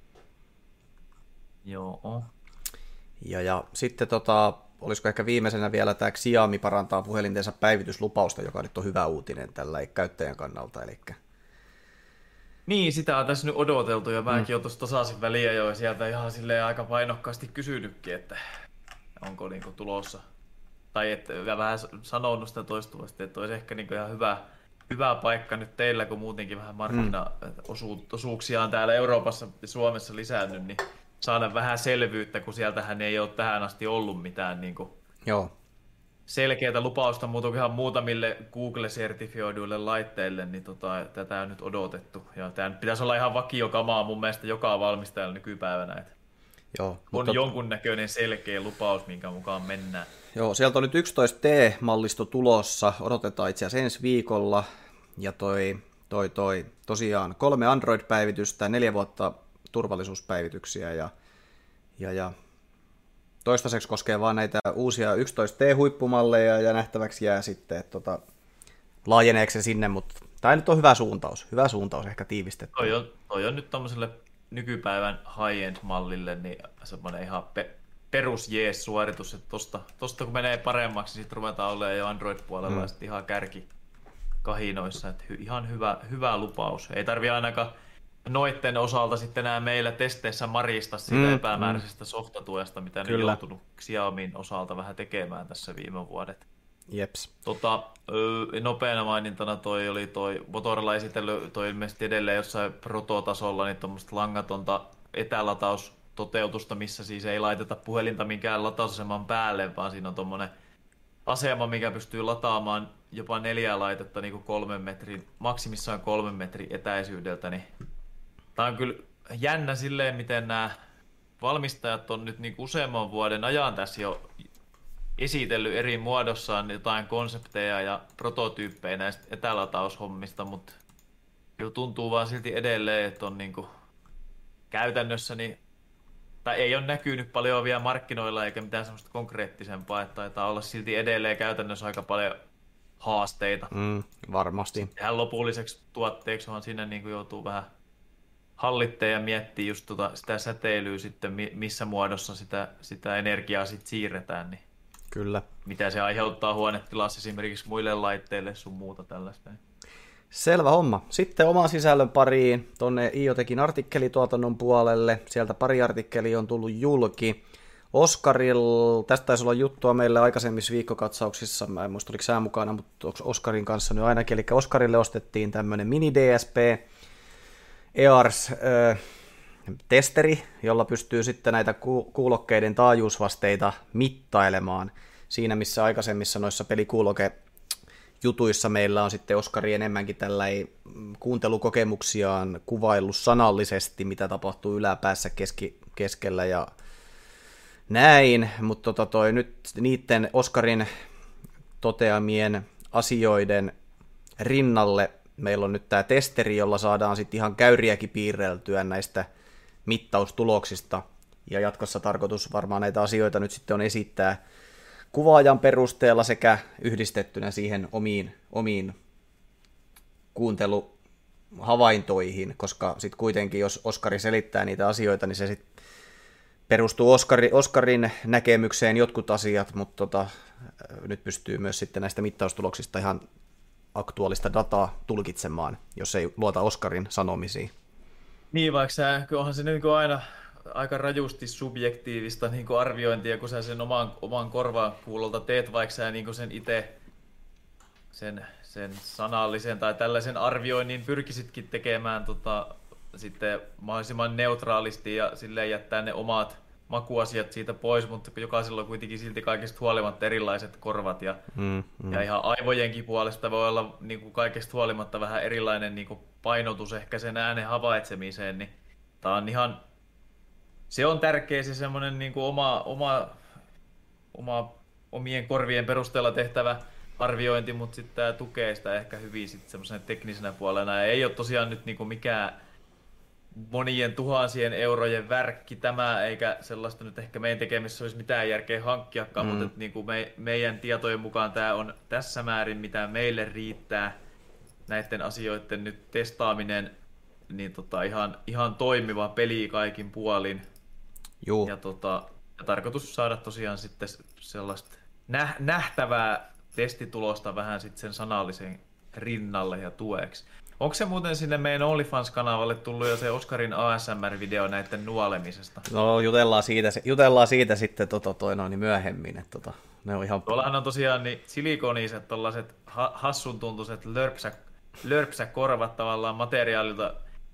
Joo. Ja, ja sitten tota, olisiko ehkä viimeisenä vielä tämä Xiaomi parantaa puhelintensa päivityslupausta, joka nyt on hyvä uutinen tällä käyttäjän kannalta. Elikkä... Niin, sitä on tässä nyt odoteltu ja mäkin mm. olen tuossa tasaisin väliä jo sieltä ihan silleen aika painokkaasti kysynytkin, että onko niinku tulossa. Tai että vähän sanonut sitä toistuvasti, että olisi ehkä niinku ihan hyvä, hyvä paikka nyt teillä, kun muutenkin vähän markkinaosuuksia on täällä Euroopassa ja Suomessa lisännyt, niin saada vähän selvyyttä, kun sieltähän ei ole tähän asti ollut mitään niinku Joo. selkeää lupausta muuta ihan muutamille Google-sertifioiduille laitteille, niin tota, tätä on nyt odotettu. Ja tämä pitäisi olla ihan vakiokamaa mun mielestä joka valmistajalla nykypäivänä. Että Joo, on mutta... jonkunnäköinen selkeä lupaus, minkä mukaan mennään. Joo, sieltä on nyt yksitoista T-mallisto tulossa, odotetaan itse asiassa ensi viikolla. Ja toi, toi, toi tosiaan kolme Android-päivitystä, neljä vuotta turvallisuuspäivityksiä ja, ja, ja Toistaiseksi koskee vaan näitä uusia yksitoista T-huippumalleja ja nähtäväksi jää sitten, että tota, laajeneeko se sinne, mutta tämä nyt on hyvä suuntaus. Hyvä suuntaus ehkä tiivistetty. Toi on, toi on nyt tommoselle nykypäivän high-end-mallille niin semmoinen ihan pe- perus jees suoritus, että tosta, tosta kun menee paremmaksi, niin sitten ruvetaan olemaan jo Android-puolella mm. ja sitten ihan kärki kahinoissa, että hy- ihan hyvä, hyvä lupaus. Ei tarvi ainakaan noitten osalta sitten enää meillä testeissä marista siitä mm, epämääräisestä mm. softatuesta, mitä ne on joutunut Xiaomin osalta vähän tekemään tässä viime vuodet. Jeps. Tota, nopeana mainintana toi oli toi Motorola esitellyt toi ilmeisesti edelleen jossain prototasolla niin tuommoista langatonta etälataustoteutusta, missä siis ei laiteta puhelinta minkään latausaseman päälle, vaan siinä on tuommoinen asema, mikä pystyy lataamaan jopa neljää laitetta niin kuin kolmen metrin, maksimissaan kolmen metrin etäisyydeltä. Niin tämä on kyllä jännä silleen, miten nämä valmistajat on nyt niin useamman vuoden ajan tässä jo esitellyt eri muodossaan jotain konsepteja ja prototyyppejä näistä etälataushomista, mutta tuntuu vaan silti edelleen, että on niinku käytännössä, niin, tai ei ole näkynyt paljon vielä markkinoilla eikä mitään semmoista konkreettisempaa, että taitaa olla silti edelleen käytännössä aika paljon haasteita. Mm, varmasti. Ihan lopulliseksi tuotteeksi vaan sinne niinku joutuu vähän hallitteen ja miettii just tota, sitä säteilyä sitten, missä muodossa sitä, sitä energiaa sitten siirretään, niin kyllä. Mitä se aiheuttaa huonetilassa esimerkiksi muille laitteille sun muuta tällaista. Selvä homma. Sitten oman sisällön pariin tuonne IoTechin artikkelituotannon puolelle. Sieltä pari artikkelia on tullut julki. Oskarilla, tästä taisi olla juttua meille aikaisemmissa viikkokatsauksissa, mä en muista oliko sää mukana, mutta Oskarin kanssa nyt ainakin, eli Oskarille ostettiin tämmöinen mini D S P E A R S-testeri, jolla pystyy sitten näitä kuulokkeiden taajuusvasteita mittailemaan. Siinä missä aikaisemmissa noissa pelikuuloke-jutuissa meillä on sitten Oskari enemmänkin tällainen kuuntelukokemuksiaan kuvaillut sanallisesti, mitä tapahtuu yläpäässä keski, keskellä ja näin, mutta tota toi, nyt niiden Oskarin toteamien asioiden rinnalle meillä on nyt tämä testeri, jolla saadaan sitten ihan käyriäkin piirreltyä näistä mittaustuloksista, ja jatkossa tarkoitus varmaan näitä asioita nyt sitten on esittää kuvaajan perusteella sekä yhdistettynä siihen omiin, omiin kuunteluhavaintoihin, koska sitten kuitenkin jos Oskari selittää niitä asioita, niin se sitten perustuu Oskari, Oskarin näkemykseen jotkut asiat, mutta tota, nyt pystyy myös sitten näistä mittaustuloksista ihan aktuaalista dataa tulkitsemaan, jos ei luota Oskarin sanomisiin. Niin, vaikka sä, onhan se niin aina aika rajusti subjektiivista niin arviointia, kun sä sen oman, oman korvaan kuulolta teet, vaikka sä niin sen itse sen, sen sanallisen tai tällaisen arvioinnin pyrkisitkin tekemään tota, sitten mahdollisimman neutraalisti ja silleen jättää ne omat makuasiat siitä pois, mutta jokaisella on kuitenkin silti kaikista huolimatta erilaiset korvat ja, mm, mm. ja ihan aivojenkin puolesta voi olla niin kuin kaikesta huolimatta vähän erilainen niin kuin painotus ehkä sen äänen havaitsemiseen, niin tää on ihan, se on tärkeä se semmoinen niin kuin oma, oma, oma, omien korvien perusteella tehtävä arviointi, mutta sitten tämä tukee sitä ehkä hyvin sitten semmoisena teknisenä puolena ja ei ole tosiaan nyt niin kuin mikään monien tuhansien eurojen värkki tämä, eikä sellaista nyt ehkä meidän tekemisessä olisi mitään järkeä hankkiakaan, mm. mutta niin kuin me, meidän tietojen mukaan tämä on tässä määrin, mitä meille riittää näiden asioiden nyt testaaminen, niin tota ihan, ihan toimiva peli kaikin puolin. Juu. Ja, tota, ja tarkoitus saada tosiaan sitten sellaista nä- nähtävää testitulosta vähän sitten sen sanallisen rinnalle ja tueksi. Onko se muuten sinne meidän OnlyFans-kanavalle tullut jo se Oskarin A S M R-video näiden nuolemisesta? No jutellaan siitä, jutellaan siitä sitten tota, toi, no, niin myöhemmin. Että, tota, ne on ihan... Tuollahan on tosiaan niin silikoniset, tollaiset ha- hassun tuntuiset lörpsä, lörpsäkorvat tavallaan materiaalilta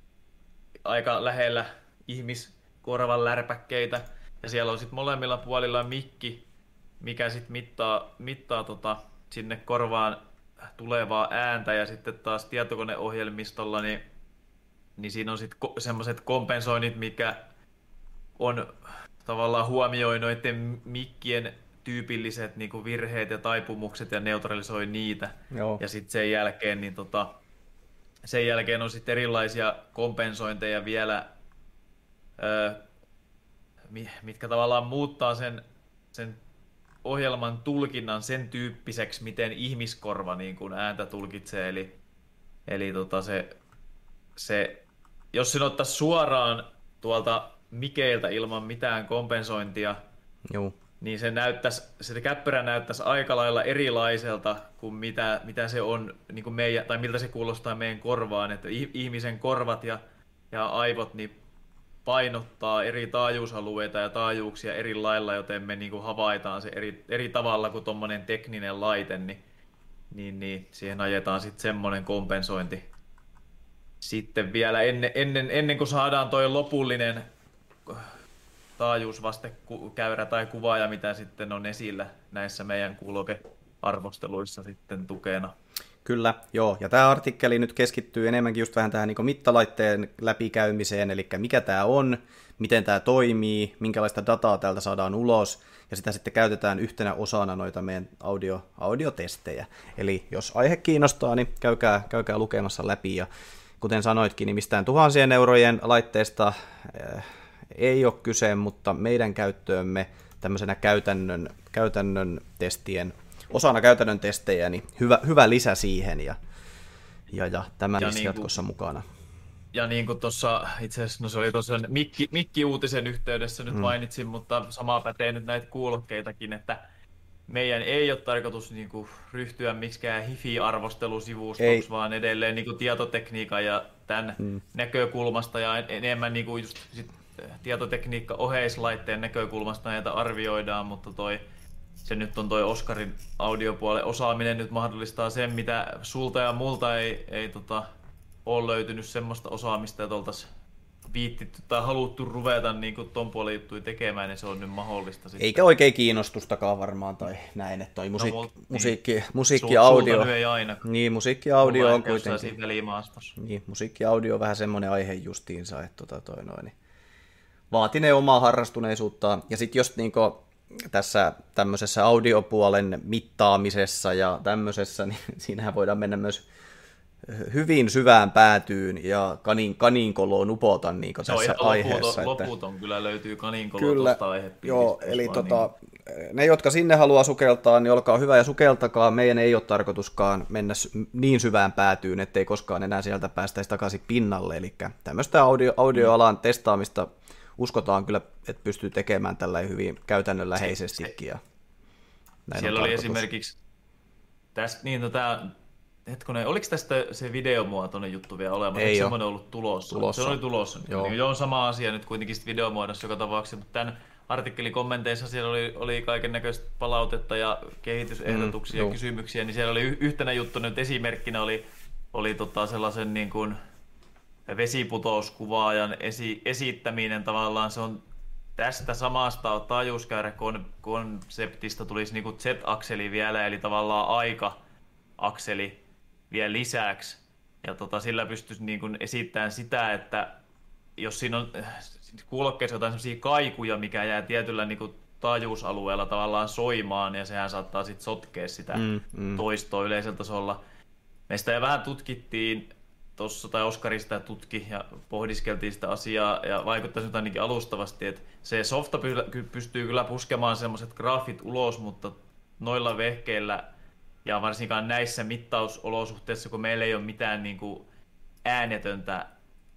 aika lähellä ihmiskorvan lärpäkkeitä. Ja siellä on sitten molemmilla puolilla mikki, mikä sitten mittaa, mittaa tota, sinne korvaan tulevaa ääntä, ja sitten taas tietokoneohjelmistolla, niin, niin siinä on sitten ko- semmoiset kompensoinnit, mikä on tavallaan huomioi noiden mikkien tyypilliset niin kuin virheet ja taipumukset ja neutralisoi niitä. Joo. Ja sitten sen jälkeen, niin tota, sen jälkeen on sitten erilaisia kompensointeja vielä, öö, mitkä tavallaan muuttaa sen sen ohjelman tulkinnan sen tyyppiseksi, miten ihmiskorva niin kuin ääntä tulkitsee. Eli, eli tota se, se, jos sen ottaisi suoraan tuolta mikeiltä ilman mitään kompensointia, Joo. niin se, näyttäisi, se käppyrä näyttäisi aika lailla erilaiselta kuin mitä, mitä se on, niin kuin meidän, tai miltä se kuulostaa meidän korvaan. Että ihmisen korvat ja, ja aivot niin painottaa eri taajuusalueita ja taajuuksia eri lailla, joten me niin kuin havaitaan se eri, eri tavalla kuin tuommoinen tekninen laite, niin, niin, niin siihen ajetaan sitten semmoinen kompensointi. Sitten vielä ennen, ennen, ennen kuin saadaan toi lopullinen taajuusvastekäyrä tai kuvaaja, mitä sitten on esillä näissä meidän kuulokearvosteluissa sitten tukena. Kyllä, joo. Ja tämä artikkeli nyt keskittyy enemmänkin just vähän tähän niin mittalaitteen läpikäymiseen, eli mikä tämä on, miten tämä toimii, minkälaista dataa täältä saadaan ulos, ja sitä sitten käytetään yhtenä osana noita meidän audio, audiotestejä. Eli jos aihe kiinnostaa, niin käykää, käykää lukemassa läpi, ja kuten sanoitkin, niin mistään tuhansien eurojen laitteesta äh, ei ole kyse, mutta meidän käyttöömme tämmöisenä käytännön, käytännön testien osana käytännön testejä, niin hyvä, hyvä lisä siihen, ja, ja, ja tämä ja niin jatkossa kuin, mukana. Ja niin kuin tuossa, itse asiassa, no se oli tuossa Mikki, Mikki-uutisen yhteydessä nyt mm. mainitsin, mutta sama pätee nyt näitä kuulokkeitakin, että meidän ei ole tarkoitus niin kuin ryhtyä miksikään hifi-arvostelusivustoksi, vaan edelleen niin kuin tietotekniikan ja tämän mm. näkökulmasta ja enemmän niin kuin just sit tietotekniikka-oheislaitteen näkökulmasta näitä arvioidaan, mutta toi se nyt on toi Oskarin audiopuolen osaaminen nyt mahdollistaa sen, mitä sulta ja multa ei, ei tota, ole löytynyt semmoista osaamista, että oltaisiin viittitty tai haluttu ruveta niin kuin ton puolen juttuja tekemään, niin se on nyt mahdollista. Sitten. Eikä oikein kiinnostustakaan varmaan tai näin, että toi musiik, no, musiikki, niin. musiikki Sul, audio. Sulta ei aina. Niin, musiikki audio on kuitenkin. Niin, musiikki audio on vähän semmoinen aihe justiinsa, että tota toi noin. Niin vaatinee omaa harrastuneisuuttaan. Ja sitten jos niinku tässä tämmöisessä audiopuolen mittaamisessa ja tämmöisessä, niin siinähän voidaan mennä myös hyvin syvään päätyyn ja kanin, kaninkoloon upota niin tässä aiheessa. Loputon, että loputon kyllä löytyy kaninkolo tuosta aihepiiristä. Joo, eli tota, niin. Ne, jotka sinne haluaa sukeltaa, niin olkaa hyvä ja sukeltakaa. Meidän ei ole tarkoituskaan mennä niin syvään päätyyn, ettei koskaan enää sieltä päästäisi takaisin pinnalle. Eli tämmöistä audio, audioalan testaamista uskotaan kyllä, että pystyy tekemään tällä hyvin käytännönläheisestikin. Ja siellä oli esimerkiksi, tästä, niin no tämä, hetkonen, oliko tästä se videomuotoinen juttu vielä olemassa? Ei ole. Semmoinen ollut tulossa? tulossa. Se oli tulossa. Joo. Joo, on sama asia nyt kuitenkin videomuodossa joka tapauksessa, mutta tämän artikkelin kommenteissa siellä oli, oli kaiken näköistä palautetta ja kehitysehdotuksia mm, ja kysymyksiä, niin siellä oli yhtenä juttu nyt esimerkkinä oli, oli tota sellaisen niin kuin vesiputouskuvaajan esi- esittäminen tavallaan, se on tästä samasta taajuuskäyräkonseptista tulisi niin kuin Z-akseli vielä, eli tavallaan aika-akseli vielä lisäksi. Ja tota, sillä pystyisi niin kuin esittämään sitä, että jos siinä on kuulokkeessa jotain sellaisia kaikuja, mikä jää tietyllä niin kuin taajuusalueella tavallaan soimaan, ja sehän saattaa sitten sotkea sitä mm, mm. toistoa yleisellä tasolla. Me sitä vähän tutkittiin tuossa, tai Oskari sitä tutki ja pohdiskeltiin sitä asiaa, ja vaikuttaisi nyt ainakin alustavasti, että se softa pystyy kyllä puskemaan semmoiset graafit ulos, mutta noilla vehkeillä, ja varsinkaan näissä mittausolosuhteissa, kun meillä ei ole mitään niin kuin äänetöntä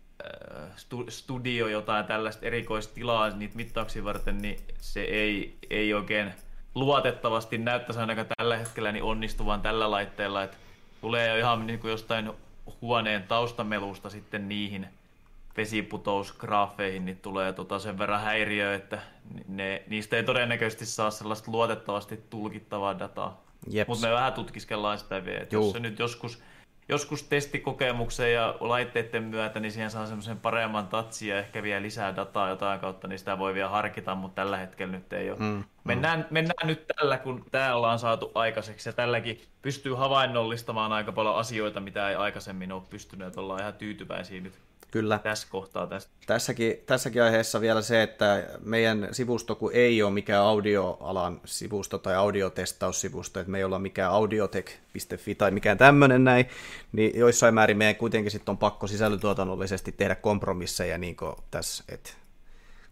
studio, jotain tällaista erikoistilaa niitä mittauksia varten, niin se ei, ei oikein luotettavasti näyttäisi ainakaan tällä hetkellä niin onnistuvan tällä laitteella, että tulee jo ihan niin kuin jostain huoneen taustamelusta sitten niihin vesiputousgraafeihin, niin tulee tota sen verran häiriö, että ne, niistä ei todennäköisesti saa sellaista luotettavasti tulkittavaa dataa. Mutta me vähän tutkiskellaan sitä vielä, että jos se nyt joskus Joskus testikokemuksen ja laitteiden myötä, niin siihen saa semmoisen paremman tatsin ja ehkä vielä lisää dataa jotain kautta, niin sitä voi vielä harkita, mutta tällä hetkellä nyt ei ole. Mm, mennään, mm. mennään nyt tällä, kun tämä ollaan saatu aikaiseksi, ja tälläkin pystyy havainnollistamaan aika paljon asioita, mitä ei aikaisemmin ole pystynyt, että ollaan ihan tyytyväisiä nyt. Kyllä. Tässä kohtaa tästä. Tässäkin, tässäkin aiheessa vielä se, että meidän sivusto kun ei ole mikään audioalan sivusto tai audiotestaussivusto, että me ei olla mikään audiotech piste fi tai mikään tämmöinen näin, niin joissain määrin meidän kuitenkin sitten on pakko sisällöntuotannollisesti tehdä kompromisseja niin kuin tässä, että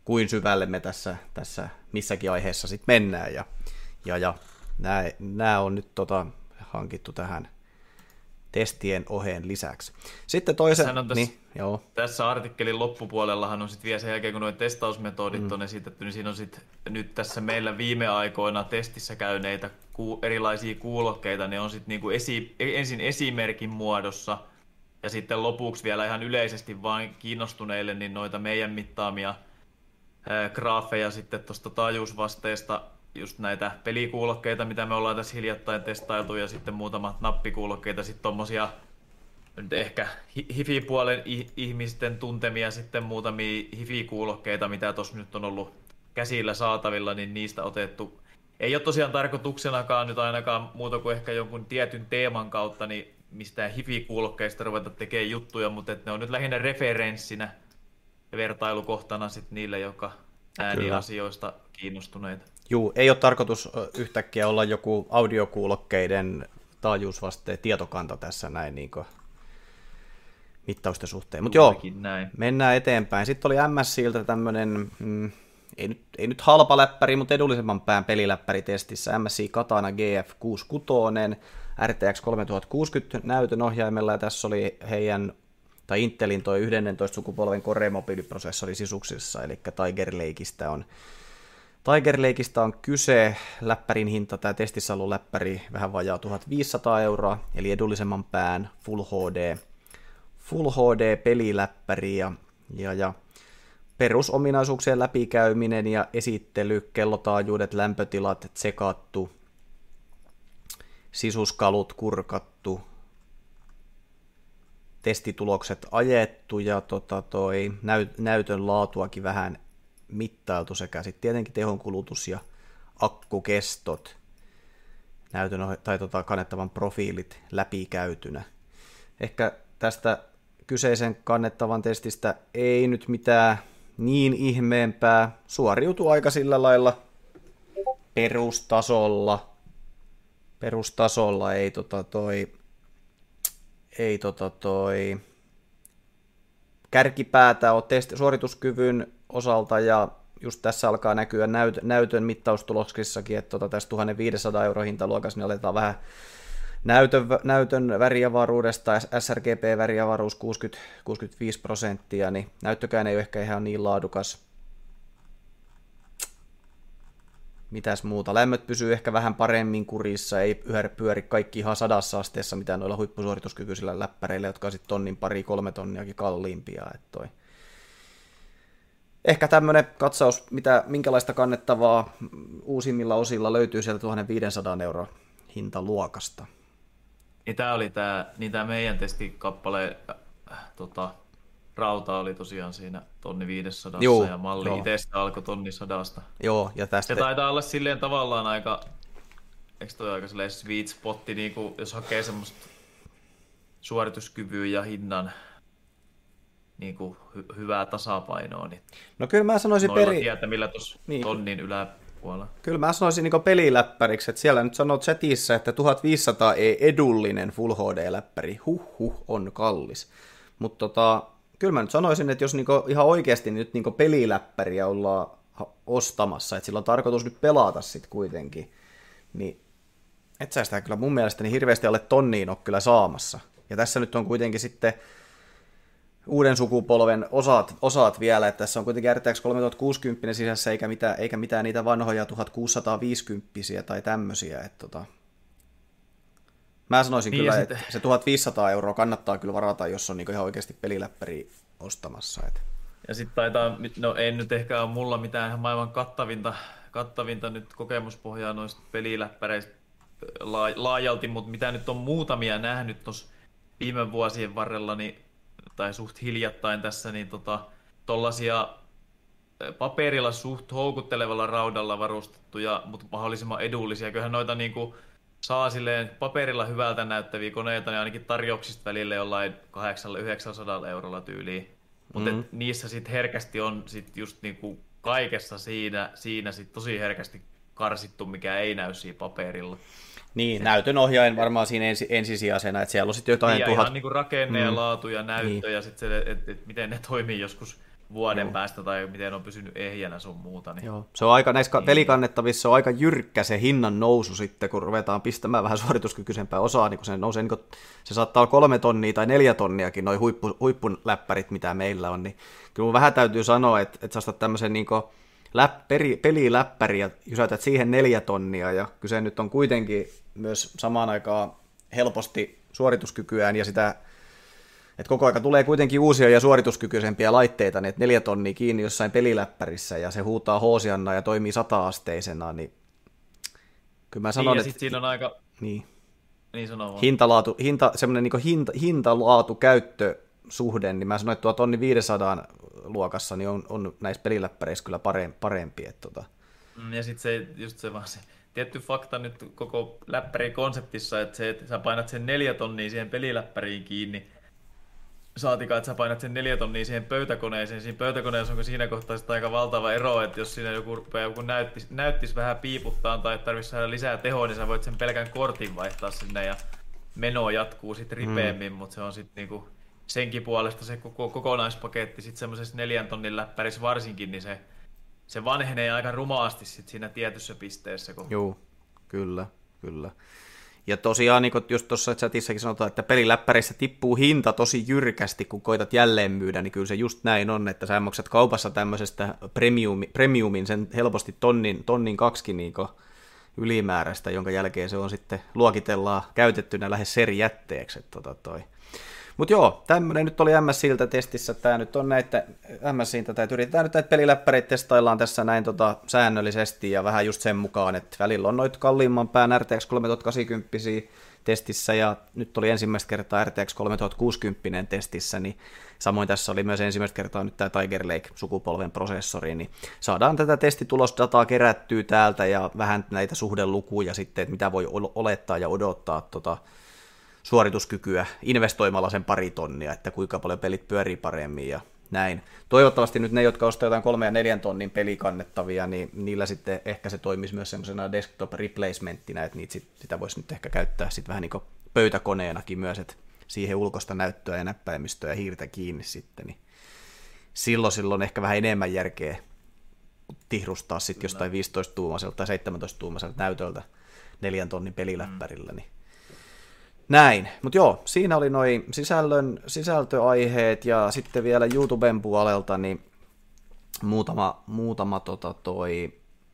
kuin syvälle me tässä, tässä missäkin aiheessa sitten mennään. Ja, ja, ja nämä on nyt tota, hankittu tähän testien oheen lisäksi. Sitten toisen... Tässä, niin, joo. tässä artikkelin loppupuolellahan on sitten vielä sen jälkeen, kun nuo testausmetodit mm. on esitetty, niin siinä on sitten nyt tässä meillä viime aikoina testissä käyneitä ku, erilaisia kuulokkeita. Ne on sitten niinku esi, ensin esimerkin muodossa ja sitten lopuksi vielä ihan yleisesti vain kiinnostuneille niin noita meidän mittaamia ää, graafeja sitten tuosta taajuusvasteesta, just näitä pelikuulokkeita, mitä me ollaan tässä hiljattain testailtu, ja sitten muutamat nappikuulokkeita, sitten tommosia nyt ehkä hifi-puolen ihmisten tuntemia sitten muutamia hifi-kuulokkeita, mitä tuossa nyt on ollut käsillä saatavilla, niin niistä otettu. Ei ole tosiaan tarkoituksenakaan nyt ainakaan muuta kuin ehkä jonkun tietyn teeman kautta, niin mistään hifi-kuulokkeista ruveta tekemään juttuja, mutta ne on nyt lähinnä referenssinä ja vertailukohtana sitten niille, jotka ääniasioista kiinnostuneita. Juu, ei ole tarkoitus yhtäkkiä olla joku audiokuulokkeiden taajuusvasteen tietokanta tässä näin niin kuin mittausten suhteen. Mutta joo, näin. Mennään eteenpäin. Sitten oli M S Iltä tämmöinen, mm, ei, nyt, ei nyt halpa läppäri, mutta edullisemman pään peliläppäri testissä. M S I Katana G F kuusikymmentäkuusi, R T X kolmetuhattakuusikymmentä näytön ohjaimella, ja tässä oli heidän, tai Intelin toi yhdentoista sukupolven Core mobiiliprosessori sisuksissa, eli Tiger Lakeista on Tiger Lakeista on kyse. Läppärin hinta, tämä testissä ollut läppäri, vähän vajaa tuhatviisisataa euroa, eli edullisemman pään Full H D, Full H D-peliläppäri, ja, ja, ja perusominaisuuksien läpikäyminen ja esittely, kellotaajuudet, lämpötilat tsekattu, sisuskalut kurkattu, testitulokset ajettu ja tota toi, näyt, näytön laatuakin vähän mittailtu sekä sitten tietenkin tehonkulutus ja akkukestot, näytön tai tota, kannettavan profiilit läpikäytynä. Ehkä tästä kyseisen kannettavan testistä ei nyt mitään niin ihmeempää, suoriutuu aika sillä lailla perustasolla, perustasolla ei tota toi, ei tota toi kärkipäätä ole testi- suorituskyvyn osalta, ja just tässä alkaa näkyä näyt- näytön mittaustuloksissakin, että tota tässä tuhatviisisataa euro hintaluokassa niin aletaan vähän näytön, näytön väriavaruudesta, sRGB-väriavaruus kuusikymmentä kuusikymmentäviisi prosenttia, niin näyttökään ei ole ehkä ihan niin laadukas. Mitäs muuta? Lämmöt pysyy ehkä vähän paremmin kurissa, ei pyöri kaikki ihan sadassa asteessa, mitä noilla huippusuorituskykyisillä läppäreillä, jotka on sitten tonnin pari, kolme tonniakin kalliimpia. Että toi. Ehkä tämmöinen katsaus, mitä, minkälaista kannettavaa uusimmilla osilla löytyy sieltä tuhatviisisataa euroa hintaluokasta. Niin tämä oli tämä, niin tämä meidän testikappale, äh, tota, rauta oli tosiaan siinä tonni viisisataa ja malli itsestä alkoi tonni sadasta. Joo, ja tästä... Se taitaa olla silleen tavallaan aika, eikö toi aika silleen sweet spotti, niin kuin, jos hakee semmoista suorituskyvyä ja hinnan niin kuin hy- hyvää tasapainoa, niin no kyllä mä sanoisin noilla peri... tietämillä tuossa niin. tonnin yläpuolella. Kyllä mä sanoisin niin peliläppäriksi, että siellä nyt sanot chatissä, että tuhatviisisataa ei edullinen Full H D-läppäri, huh huh, on kallis. Mutta tota, kyllä mä nyt sanoisin, että jos niinku ihan oikeasti nyt niinku peliläppäriä ollaan ostamassa, että sillä on tarkoitus nyt pelata sitten kuitenkin, niin et sä sitä kyllä mun mielestä niin hirveästi alle tonniin ole kyllä saamassa. Ja tässä nyt on kuitenkin sitten uuden sukupolven osat, osat vielä, että tässä on kuitenkin R T X kolmetuhattakuusikymmentä sisässä, eikä mitään, eikä mitään niitä vanhoja tuhatkuusisataaviisikymmentä tai tämmöisiä. Että tota... Mä sanoisin niin kyllä, että se tuhatviisisataa euroa kannattaa kyllä varata, jos on niin ihan oikeasti peliläppäri ostamassa. Että... Ja sitten taitaa, no ei nyt ehkä ole mulla mitään ihan maailman kattavinta, kattavinta nyt kokemuspohjaa noista peliläppäreistä laajalti, mutta mitä nyt on muutamia nähnyt tuossa viime vuosien varrella, niin tai suht hiljattain tässä, niin tota, tollasia paperilla suht houkuttelevalla raudalla varustettuja, mutta mahdollisimman edullisia. Kyllähän noita niinku saa silleen paperilla hyvältä näyttäviä koneita, niin ainakin tarjouksista välillä jollain kahdeksansataa yhdeksänsataa eurolla tyyliin. Mutta mm-hmm. niissä sitten herkästi on sit just niinku kaikessa siinä, siinä sit tosi herkästi karsittu, mikä ei näy siinä paperilla. Niin, näytön ohjain varmaan siinä ensi, ensisijaisena, että siellä on sitten jotain niin, tuhat... ihan niin kuin rakenne ja mm. laatu ja näyttö niin. Ja sitten se, että et, miten ne toimii joskus vuoden Joo. päästä tai miten on pysynyt ehjänä sun muuta. Niin... Joo. Se on aika, näissä Niin. pelikannettavissa on aika jyrkkä se hinnan nousu sitten, kun ruvetaan pistämään vähän suorituskykyisempää osaa, niin kun se nousee, niin kun se saattaa olla kolme tonnia tai neljä tonniakin, noi huippu, huippuläppärit, mitä meillä on, niin kyllä mun vähän täytyy sanoa, että, että sä ostat tämmöisen niin läp, peri, peliläppäri ja jysäytät siihen neljä tonnia, ja kyse nyt on kuitenkin myös samaan aikaan helposti suorituskykyään ja sitä, että koko aika tulee kuitenkin uusia ja suorituskykyisempiä laitteita, niin että neljä tonnia kiinni jossain peliläppärissä ja se huutaa hoosiannaa ja toimii sata-asteisena, niin kyllä mä sanon, niin, ja että... sitten siinä on aika... Niin. Niin sanoo vaan. Hintalaatu, hinta, semmoinen niin hinta, hintalaatu-käyttösuhde, niin mä sanoin, että tuo tonni viisisataa luokassa niin on, on näissä peliläppäreissä kyllä parempi. Että tota. Ja sitten se, just se vaan se tietty fakta nyt koko läppärin konseptissa, että se, että sä painat sen neljä tonnia siihen peliläppäriin kiinni, saatikaan, että sä painat sen neljä tonnia siihen pöytäkoneeseen. Siinä pöytäkoneessa onko siinä kohtaa aika valtava ero, että jos siinä joku, joku näyttis, näyttis vähän piiputtaan tai tarvitsisi saada lisää tehoa, niin sä voit sen pelkän kortin vaihtaa sinne ja meno jatkuu sitten ripeämmin, mm. mutta se on sitten niinku senkin puolesta se koko kokonaispaketti sitten semmoisessa neljän tonnin läppärissä varsinkin, niin se, se vanhenee aika rumaasti sit siinä tietyssä pisteessä. Kun... Joo, kyllä, kyllä. Ja tosiaan, niin just tuossa chatissakin sanotaan, että peliläppärissä tippuu hinta tosi jyrkästi, kun koitat jälleen myydä, niin kyllä se just näin on, että sä maksat kaupassa tämmöisestä premiumi, premiumin sen helposti tonnin, tonnin kaksikin niin ylimääräistä, jonka jälkeen se on sitten luokitellaan käytettynä lähes serijätteeksi. Tota toi. Mutta joo, tämmöinen nyt oli M S Iltä testissä, tämä nyt on näitä M S Iltä, että yritetään nyt näitä peliläppäreitä testaillaan tässä näin tota, säännöllisesti ja vähän just sen mukaan, että välillä on noita kalliimman pään R T X kolmetuhattakahdeksankymmentä testissä ja nyt oli ensimmäistä kertaa R T X kolmetuhattakuusikymmentä testissä, niin samoin tässä oli myös ensimmäistä kertaa nyt tämä Tiger Lake-sukupolven prosessori, niin saadaan tätä testitulosdataa kerättyä täältä ja vähän näitä suhdelukuja sitten, että mitä voi olettaa ja odottaa tota, suorituskykyä investoimalla sen pari tonnia, että kuinka paljon pelit pyörii paremmin ja näin. Toivottavasti nyt ne, jotka ostavat jotain kolme ja neljän tonnin pelikannettavia, niin niillä sitten ehkä se toimisi myös semmoisena desktop replacementtina, että niitä sit, sitä voisi nyt ehkä käyttää sitten vähän niin kuin pöytäkoneenakin myös, että siihen ulkoista näyttöä ja näppäimistöä ja hiirtä kiinni sitten, niin silloin silloin ehkä vähän enemmän järkeä tihrustaa sitten jostain viisitoista-tuumaiselta tai seitsemäntoista-tuumaiselta näytöltä neljän tonnin peliläppärillä, niin näin, mutta joo, siinä oli noi sisällön, sisältöaiheet ja sitten vielä YouTuben puolelta niin muutama, muutama, tota toi,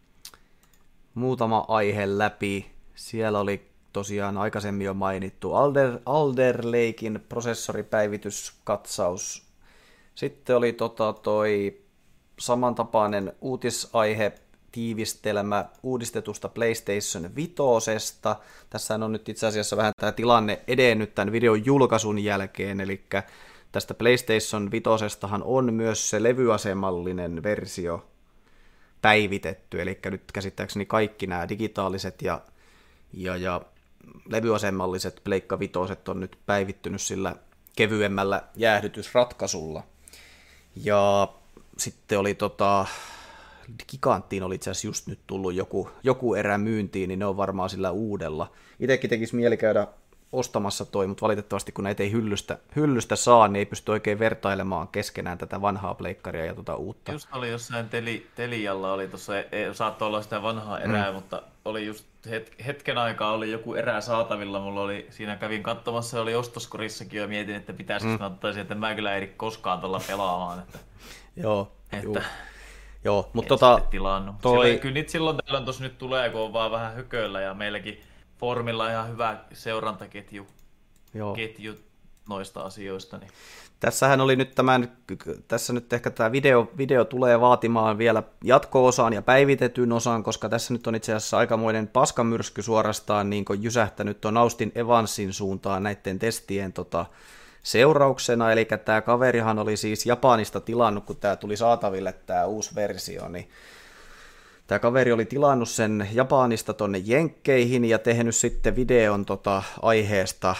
muutama aihe läpi. Siellä oli tosiaan aikaisemmin jo mainittu Alder, Alder Laken prosessoripäivityskatsaus. Sitten oli tota toi samantapainen uutisaihe, tiivistelmä uudistetusta PlayStation vitosesta. Tässä on nyt itse asiassa vähän tämä tilanne edennyt tämän videon julkaisun jälkeen, eli tästä PlayStation vitosestahan on myös se levyasemallinen versio päivitetty, eli nyt käsittääkseni kaikki nämä digitaaliset ja, ja, ja levyasemalliset Pleikka vitoset on nyt päivittynyt sillä kevyemmällä jäähdytysratkaisulla. Ja sitten oli tota... Giganttiin oli itse asiassa just nyt tullut joku, joku erä myyntiin, niin ne on varmaan sillä uudella. Itsekin tekisi mieli käydä ostamassa toi, mutta valitettavasti kun näitä ei hyllystä, hyllystä saa, niin ei pysty oikein vertailemaan keskenään tätä vanhaa pleikkaria ja tuota uutta. Just oli jossain teli, Telialla, oli tuossa, saattoi olla sitä vanhaa erää, mm. mutta oli just het, hetken aikaa oli joku erä saatavilla, mulla oli, siinä kävin katsomassa, oli ostoskorissakin jo, mietin, että pitäisikö mm. ottaisin, että mä kyllä ehdi koskaan tuolla pelaamaan. Että, Joo, että, juu. Joo, mutta tota... Toi... Sillä, kyllä niitä silloin tällöin tuossa nyt tulee, kun on vaan vähän hököillä ja meilläkin Formilla ihan hyvä seurantaketju ketju noista asioista. Niin. Tässähän oli nyt tämän, tässä nyt ehkä tämä video, video tulee vaatimaan vielä jatko-osaan ja päivitetyn osaan, koska tässä nyt on itse asiassa aikamoinen paskamyrsky suorastaan niin kuin jysähtänyt tuon Austin Evansin suuntaan näiden testien tota, seurauksena, eli tämä kaverihan oli siis Japanista tilannut, kun tämä tuli saataville tämä uusi versio, niin tämä kaveri oli tilannut sen Japanista tonne Jenkkeihin ja tehnyt sitten videon tota aiheesta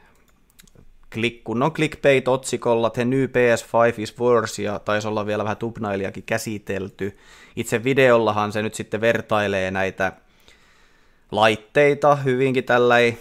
kunnon clickbait-otsikolla The New P S viisi is worse, ja taisi olla vielä vähän thumbnailiakin käsitelty. Itse videollahan se nyt sitten vertailee näitä laitteita hyvinkin tälläin,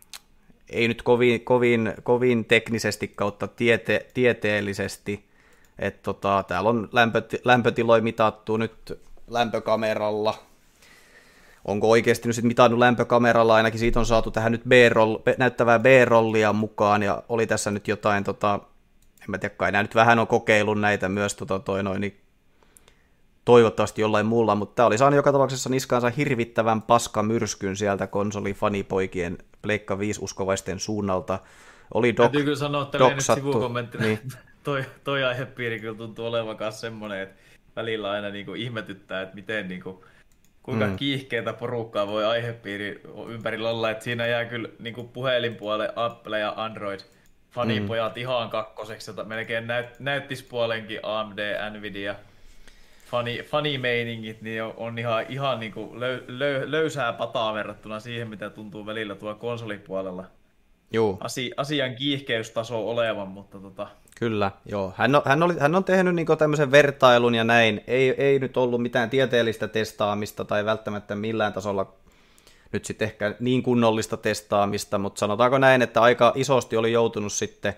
ei nyt kovin, kovin, kovin teknisesti kautta tiete, tieteellisesti Et tota, täällä on lämpöti- lämpötiloja mitattu nyt lämpökameralla. Onko oikeasti nyt sit mitannut lämpökameralla, ainakin siitä on saatu tähän nyt B-roll, näyttävää B-rollia mukaan, ja oli tässä nyt jotain, tota, en mä tiedä, kai nämä nyt vähän on kokeillut näitä myös, tota, toi noin, niin toivottavasti jollain muulla, mutta tämä oli saanut joka tapauksessa niskaansa hirvittävän paskamyrskyn sieltä konsolifanipoikien Pleikka viisi-uskovaisten suunnalta. Oli dok- Täytyy kyllä sanoa, että nyt sivukommenttina, niin. toi, toi aihepiiri kyllä tuntuu olevan myös semmoinen, että välillä aina niinku ihmetyttää, että miten niinku, kuinka mm. kiihkeitä porukkaa voi aihepiiri ympärillä olla, että siinä jää kyllä niinku puhelinpuolelle Apple ja Android fanipojat mm. ihan kakkoseksi, jota melkein näyt, näyttispuolenkin A M D, Nvidia, fani, fanimeiningit, niin on, on ihan, ihan niinku löy, löy, löysää pataa verrattuna siihen, mitä tuntuu välillä tuolla konsolipuolella. Juu. Asi, asian kiihkeystaso olevan, mutta tota... Kyllä, joo. Hän on, hän oli, hän on tehnyt niinku tämmöisen vertailun ja näin. Ei, ei nyt ollut mitään tieteellistä testaamista tai välttämättä millään tasolla nyt sitten ehkä niin kunnollista testaamista, mutta sanotaanko näin, että aika isosti oli joutunut sitten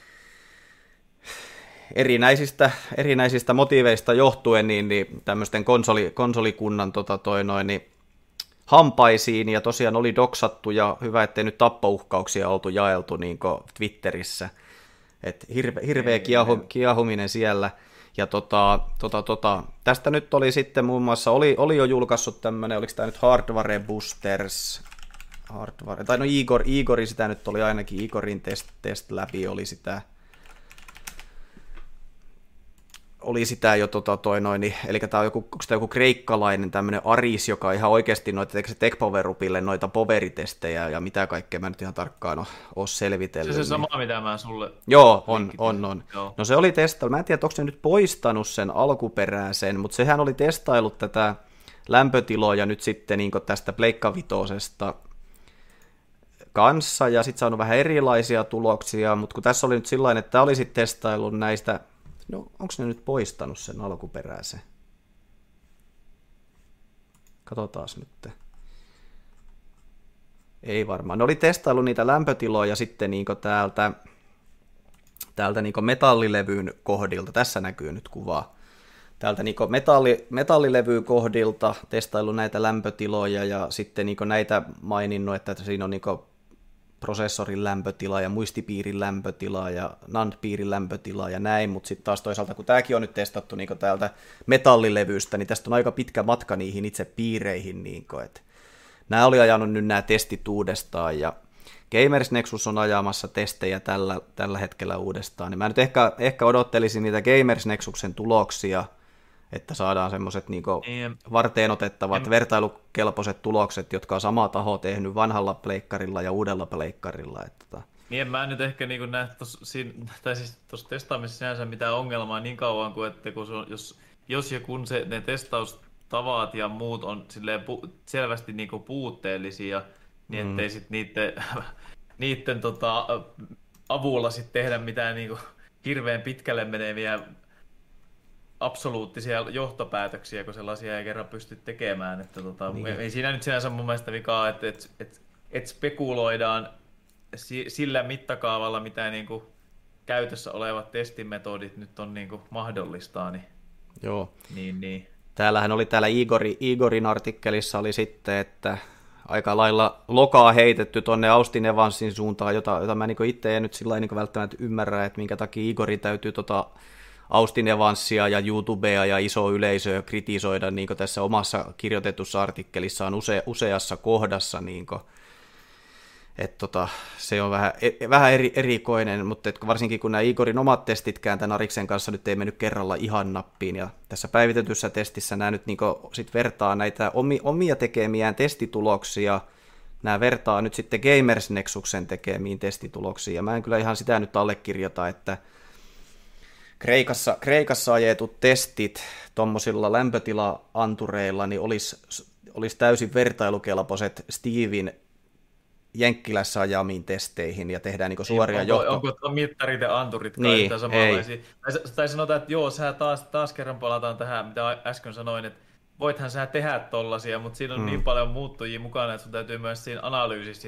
erinäisistä, erinäisistä motiiveista johtuen niin, niin tämmöisten konsoli, konsolikunnan tota toi noin, niin hampaisiin, ja tosiaan oli doksattu, ja hyvä, ettei nyt tappouhkauksia oltu jaeltu niin kuin Twitterissä. Et hirve, hirveä kiahu, kiahuminen siellä. Ja tota, tota, tota, tästä nyt oli sitten muun muassa, oli, oli jo julkaissut tämmöinen, oliko tämä nyt Hardware Boosters, Hardware, tai no Igor, Igori sitä nyt oli ainakin, Igorin test, test läpi oli sitä, oli sitä jo tota toi noin, niin, eli tämä on joku, onko tämä joku kreikkalainen tämmöinen Aris, joka ihan oikeasti noita, eikö se Tech Power Upille noita poveritestejä ja mitä kaikkea, mä nyt ihan tarkkaan ole, ole selvitellyt. Se on se niin. sama, mitä mä sulle... Joo, on, on, on. Joo. No se oli testailu, mä en tiedä, onko se nyt poistanut sen alkuperäisen, mutta sehän oli testailut tätä lämpötiloja nyt sitten niin tästä Pleikka vitosesta kanssa, ja sitten saanut vähän erilaisia tuloksia, mutta kun tässä oli nyt sillain, että tämä oli sitten testaillut näistä. No, onko ne nyt poistanut sen alkuperäisen? Katsotaan nyt. Ei varmaan. Ne oli testaillut niitä lämpötiloja sitten niinku täältä, täältä niinku metallilevyn kohdilta. Tässä näkyy nyt kuvaa. Täältä niinku metalli, metallilevyn kohdilta testaillut näitä lämpötiloja ja sitten niinku näitä maininnut, että siinä on niinku prosessorin lämpötila ja muistipiirin lämpötila ja N A N D-piirin lämpötila ja näin, mutta sitten taas toisaalta, kun tämäkin on nyt testattu niin täältä metallilevystä, niin tästä on aika pitkä matka niihin itse piireihin. Niin kuin, että nämä oli ajanut nyt nämä testit uudestaan, ja Gamers Nexus on ajamassa testejä tällä, tällä hetkellä uudestaan, niin mä nyt ehkä, ehkä odottelisin niitä Gamers Nexuksen tuloksia, että saadaan semmoiset niin varteen otettavat, en... vertailukelpoiset tulokset, jotka on sama taho tehnyt vanhalla pleikkarilla ja uudella pleikkarilla. Että... Niin, mä en nyt ehkä niin näe tuossa siis testaamisessa sinänsä mitään ongelmaa niin kauan kuin, että kun se on, jos, jos ja kun se, ne testaustavat ja muut on pu, selvästi niin puutteellisia, niin ettei mm. sitten niiden, niiden tota, avulla sit tehdä mitään niin hirveän pitkälle meneviä absoluuttisia johtopäätöksiä, kun sellaisia ei kerran pysty tekemään. Että tota, niin. Ei siinä nyt sinänsä mun mielestä vikaa, että et, et, et spekuloidaan si, sillä mittakaavalla, mitä niinku käytössä olevat testimetodit nyt on niinku mahdollistaa. Niin, Joo. Niin, niin. Täällähän oli täällä Igori, Igorin artikkelissa oli sitten, että aika lailla lokaa heitetty tuonne Austin Evansin suuntaan, jota, jota mä niinku itse en nyt sillä niinku välttämättä ymmärrä, että minkä takia Igori täytyy tota Austin Evansia ja YouTubea ja iso yleisöä kritisoida niin tässä omassa kirjoitetussa artikkelissaan use, useassa kohdassa. Niin kuin, et tota, se on vähän, vähän eri, erikoinen, mutta et varsinkin kun nämä Igorin omat testitkään tämän Ariksen kanssa nyt ei mennyt kerralla ihan nappiin. Ja tässä päivitetyssä testissä nämä nyt niin sit vertaa näitä omia tekemiään testituloksia, nämä vertaa nyt sitten Gamers Nexuksen tekemiin testituloksiin. Ja mä en kyllä ihan sitä nyt allekirjoita, että Kreikassa, Kreikassa ajetut testit tuommoisilla lämpötila-antureilla niin olisi, olisi täysin vertailukelpoiset Steven Jenkkilässä ajamiin testeihin ja tehdään niin suoria onko, johto... Onko mittarit ja anturit niin, kai samanlaisia? Tai, tai sanotaan, että joo, sä taas, taas kerran palataan tähän, mitä äsken sanoin, että voithan sä tehdä tollasia, mutta siinä on mm. niin paljon muuttujia mukana, että sun täytyy myös siinä analyysissä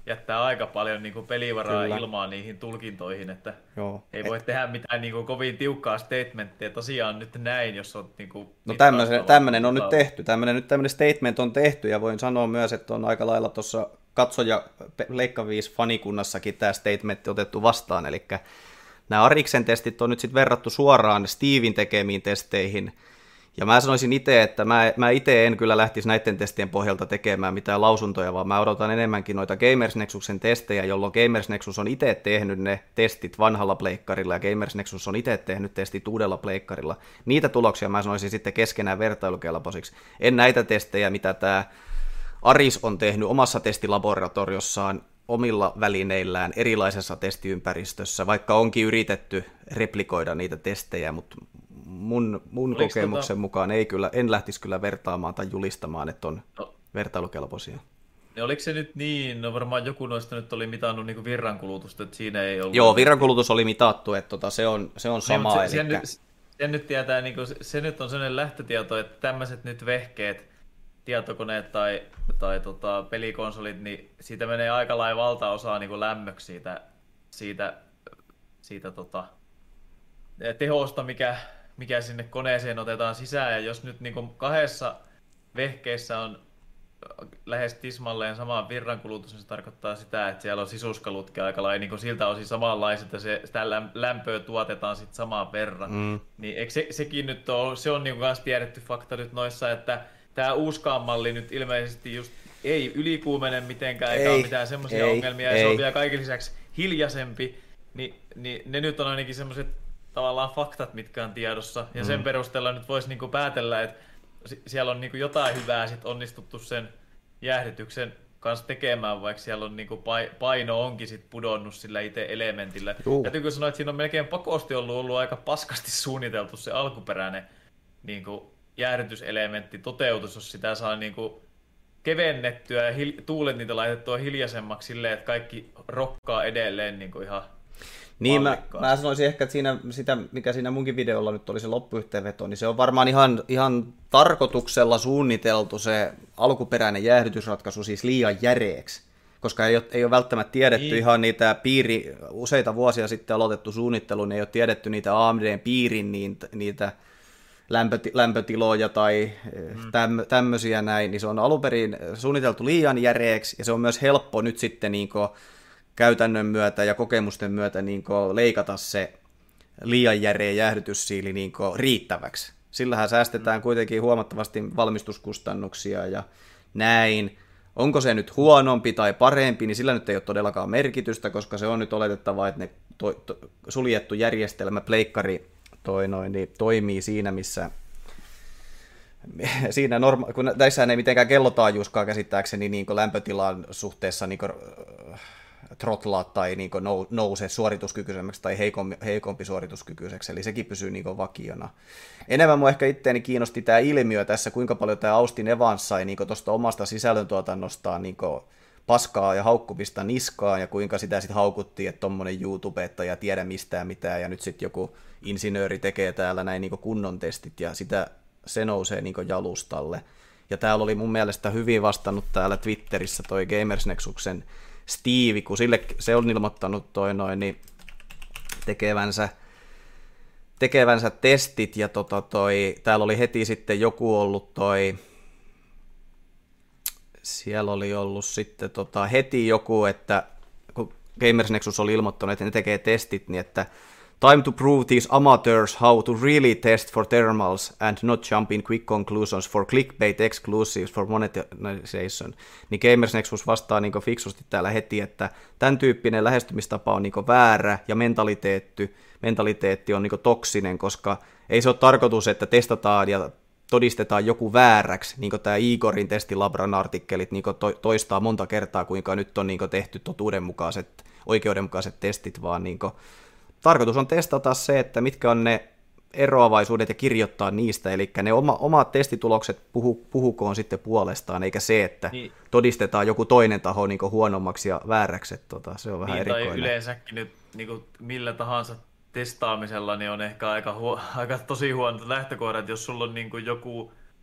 jättää aika paljon niin kuin pelivaraa Kyllä. ilmaan niihin tulkintoihin, että Joo. ei Et, voi tehdä mitään niin kuin kovin tiukkaa statementtia, tosiaan nyt näin, jos on niin kuin no tämmöinen, tämmöinen on nyt mitaustavaa. tehty, tämmöinen, nyt tämmöinen statement on tehty, ja voin sanoa myös, että on aika lailla tuossa katsoja Leikka viisi fanikunnassakin tämä statement otettu vastaan, eli nämä Ariksen testit on nyt sitten verrattu suoraan Steven tekemiin testeihin, ja mä sanoisin itse, että mä, mä itse en kyllä lähtisi näiden testien pohjalta tekemään mitään lausuntoja, vaan mä odotan enemmänkin noita Gamers Nexuksen testejä, jolloin Gamers Nexus on itse tehnyt ne testit vanhalla pleikkarilla, ja Gamers Nexus on itse tehnyt testit uudella pleikkarilla. Niitä tuloksia mä sanoisin sitten keskenään vertailukelpoisiksi. En näitä testejä, mitä tämä Aris on tehnyt omassa testilaboratoriossaan omilla välineillään erilaisessa testiympäristössä, vaikka onkin yritetty replikoida niitä testejä, mutta mun, mun kokemuksen tota... mukaan ei kyllä, en lähtisi kyllä vertaamaan tai julistamaan, että on no. vertailukelpoisia. Ja oliko se nyt niin, no varmaan joku noista nyt oli mitannut niin virrankulutusta, että siinä ei ollut... Joo, virrankulutus oli mitattu, että tota, se, on, se on sama. Niin, se, eli... sen, nyt, sen nyt tietää, niin kuin, se nyt on sellainen lähtötieto, että tämmöiset nyt vehkeet, tietokoneet tai, tai tota, pelikonsolit, niin siitä menee aika lailla valtaosaa niin kuin lämmöksi siitä, siitä, siitä tota, tehosta, mikä, mikä sinne koneeseen otetaan sisään. Ja jos nyt niin kuin kahdessa vehkeessä on lähes tismalleen sama virrankulutus, niin se tarkoittaa sitä, että siellä on sisuskalutkin aika lailla niin kuin siltä osin samanlaiset, että se, sitä lämpöä tuotetaan sitten samaan verran. Mm. Niin eikö se, sekin nyt on, se on niin kuin tiedetty fakta nyt noissa, että tämä uuskaan malli nyt ilmeisesti just ei ylikuumene mitenkään, eikä ole mitään semmoisia ongelmia, ei. Ja se on vielä kaiken lisäksi hiljaisempi, niin, niin ne nyt on ainakin semmoiset tavallaan faktat, mitkä on tiedossa, ja mm. sen perusteella nyt voisi niinku päätellä, että siellä on niinku jotain hyvää sit onnistuttu sen jäähdytyksen kanssa tekemään, vaikka siellä on niinku paino onkin sit pudonnut sillä itse elementillä. Juu. Täytyykö sanoa, että siinä on melkein pakosti ollut, ollut aika paskasti suunniteltu se alkuperäinen niinku jäähdytyselementti toteutus, jos sitä saa niinku kevennettyä ja hil- tuulet niitä laitettua hiljaisemmaksi silleen, että kaikki rokkaa edelleen niinku ihan niin mä, mä sanoisin ehkä, että siinä, sitä, mikä siinä munkin videolla nyt oli se loppuyhteenveto, niin se on varmaan ihan, ihan tarkoituksella suunniteltu se alkuperäinen jäähdytysratkaisu siis liian järeeksi, koska ei ole, ei ole välttämättä tiedetty niin. Ihan niitä piiri, useita vuosia sitten aloitettu suunnittelu, niin ei ole tiedetty niitä A M D:n piirin niin, niitä lämpöti, lämpötiloja tai mm. täm, tämmöisiä näin, niin se on alun perin suunniteltu liian järeeksi, ja se on myös helppo nyt sitten niin kuin käytännön myötä ja kokemusten myötä niin leikata se liian järeä jäähdytyssiili niin riittäväksi. Sillähän säästetään kuitenkin huomattavasti valmistuskustannuksia ja näin. Onko se nyt huonompi tai parempi, niin sillä nyt ei ole todellakaan merkitystä, koska se on nyt oletettava, että ne to, to, suljettu järjestelmä, pleikkari toi noin, niin toimii siinä, missä siinä norma- kun näissähän ei mitenkään kellotaajuuskaan käsittääkseni niin lämpötilan suhteessa niin trotlaa tai niin nouse suorituskykyisemmäksi tai heikompi, heikompi suorituskykyiseksi, eli sekin pysyy niin vakiona. Enemmän mua ehkä itteeni kiinnosti tämä ilmiö tässä, kuinka paljon tämä Austin Evans sai niin tuosta omasta sisällöntuotannostaan niin paskaa ja haukkupista niskaan, ja kuinka sitä sitten haukuttiin, että tommonen YouTubettaja tiedä mistään mitään, ja nyt sitten joku insinööri tekee täällä näin niin kunnon testit, ja sitä se nousee niin jalustalle. Ja täällä oli mun mielestä hyvin vastannut täällä Twitterissä toi Gamers Nexuksen Steve, kun sille se on ilmoittanut toi noin, niin tekevänsä, tekevänsä testit, ja tota toi, täällä oli heti sitten joku ollut toi, siellä oli ollut sitten tota, heti joku, että kun Gamers Nexus oli ilmoittanut, että ne tekee testit, niin että time to prove these amateurs how to really test for thermals and not jump in quick conclusions for clickbait exclusives for monetization. Niin Gamers Nexus vastaa niin fiksusti täällä heti, että tämän tyyppinen lähestymistapa on niin väärä ja mentaliteetti, mentaliteetti on niin toksinen, koska ei se ole tarkoitus, että testataan ja todistetaan joku vääräksi, niin kuin tämä Igorin testilabran artikkelit niin toistaa monta kertaa, kuinka nyt on niin tehty totuudenmukaiset, oikeudenmukaiset testit, vaan niin tarkoitus on testata se, että mitkä on ne eroavaisuudet ja kirjoittaa niistä, eli ne oma, omat testitulokset puhu, puhukoon sitten puolestaan, eikä se, että niin todistetaan joku toinen taho niin huonommaksi ja vääräksi, että tota, se on vähän niin, erikoinen. Tai yleensäkin nyt niin kuin millä tahansa testaamisella niin on ehkä aika, huo, aika tosi huonot lähtökohdat, jos sulla on niin kuin joku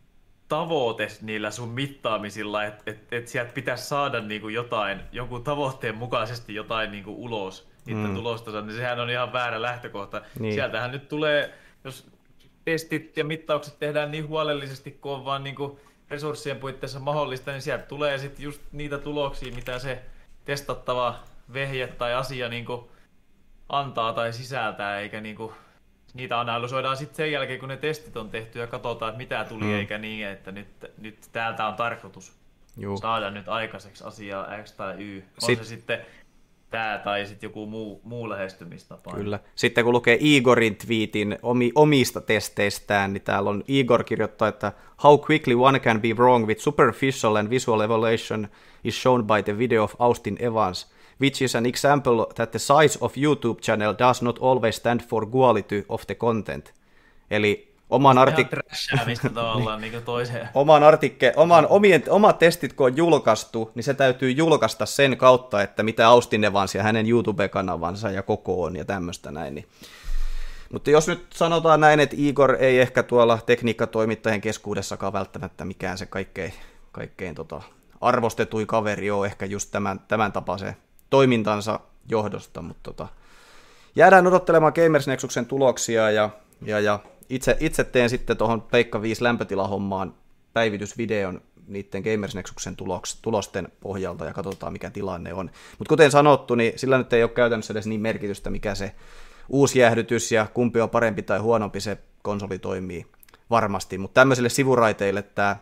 tavoite niillä sun mittaamisilla, että et, et sieltä pitäisi saada niinku jotain, jonkun tavoitteen mukaisesti jotain niinku ulos niiden mm. tulosta, niin sehän on ihan väärä lähtökohta. Niin. Sieltähän nyt tulee, jos testit ja mittaukset tehdään niin huolellisesti, kun on vaan niinku resurssien puitteissa mahdollista, niin sieltä tulee sitten just niitä tuloksia, mitä se testattava vehje tai asia niinku antaa tai sisältää, eikä niinku niitä analysoidaan sitten sen jälkeen, kun ne testit on tehty ja katsotaan, että mitä tuli, mm. eikä niin, että nyt, nyt täältä on tarkoitus Juh. saada nyt aikaiseksi asiaa X tai Y. On Sit... se sitten tämä tai sitten joku muu, muu lähestymistapa. Kyllä. Sitten kun lukee Igorin twiitin omi, omista testeistään, niin täällä on Igor kirjoittaa, että how quickly one can be wrong with superficial and visual evaluation is shown by the video of Austin Evans, which is an example that the size of YouTube channel does not always stand for quality of the content. Eli oman artik- niin toiseen. oman artikke- oman, omien, omat testit kun on julkaistu, niin se täytyy julkaista sen kautta, että mitä Austin Evans ja hänen YouTube-kanavansa ja koko on ja tämmöistä näin. Niin. Mutta jos nyt sanotaan näin, että Igor ei ehkä tuolla tekniikkatoimittajien keskuudessakaan välttämättä mikään se kaikkein, kaikkein tota, arvostetui kaveri on ehkä just tämän, tämän tapaisen toimintansa johdosta, mutta tota, jäädään odottelemaan Gamers Nexuksen tuloksia ja, ja, ja itse, itse teen sitten tuohon Pleikka viisi lämpötilahommaan päivitysvideon niiden Gamers Nexuksen tuloks, tulosten pohjalta ja katsotaan mikä tilanne on. Mutta kuten sanottu, niin sillä nyt ei ole käytännössä edes niin merkitystä, mikä se uusi jäähdytys ja kumpi on parempi tai huonompi se konsoli toimii varmasti, mutta tämmöisille sivuraiteille tämä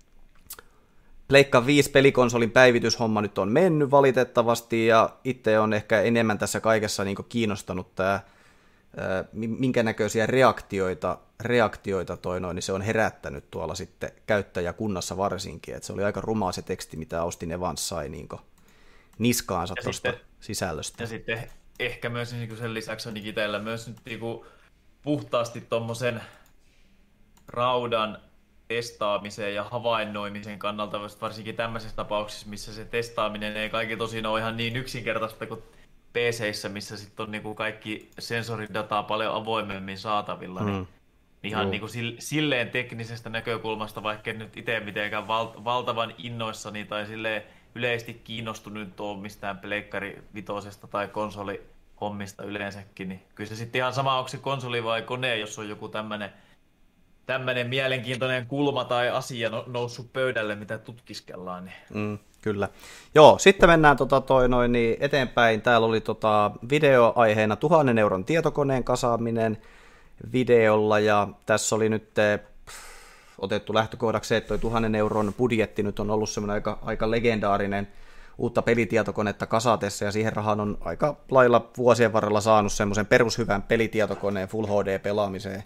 Pleikka viisi pelikonsolin päivityshomma nyt on mennyt valitettavasti, ja itse on ehkä enemmän tässä kaikessa niin kiinnostanut tämä, minkä näköisiä reaktioita, reaktioita toi noin, niin se on herättänyt tuolla sitten käyttäjäkunnassa varsinkin, että se oli aika rumaa se teksti, mitä Austin Evans sai niin niskaansa tuosta sisällöstä. Ja sitten ehkä myös niin sen lisäksi on digiteillä myös nyt niin puhtaasti tuommoisen raudan testaamiseen ja havainnoimisen kannalta, varsinkin tämmöisissä tapauksissa, missä se testaaminen ei kaikki tosin ole ihan niin yksinkertaista kuin P C:issä, missä sitten on niinku kaikki sensoridataa paljon avoimemmin saatavilla, mm. niin ihan niinku silleen teknisestä näkökulmasta, vaikka en nyt itse mitenkään val- valtavan innoissani tai silleen yleisesti kiinnostunut ole mistään pleikkari vitosesta tai konsolihommista yleensäkin, niin kyllä se sitten ihan sama, onko se konsoli vai kone, jos on joku tämmöinen tämmöinen mielenkiintoinen kulma tai asia noussut pöydälle, mitä tutkiskellaan. Niin. Mm, kyllä. Joo, sitten mennään tota, toi, noin, niin eteenpäin. Täällä oli tota, videoaiheena tuhannen euron tietokoneen kasaaminen videolla, ja tässä oli nyt pff, otettu lähtökohdaksi se, että toi tuhannen euron budjetti nyt on ollut semmoinen aika, aika legendaarinen uutta pelitietokonetta kasatessa, ja siihen rahaan on aika lailla vuosien varrella saanut semmoisen perushyvän pelitietokoneen Full H D-pelaamiseen.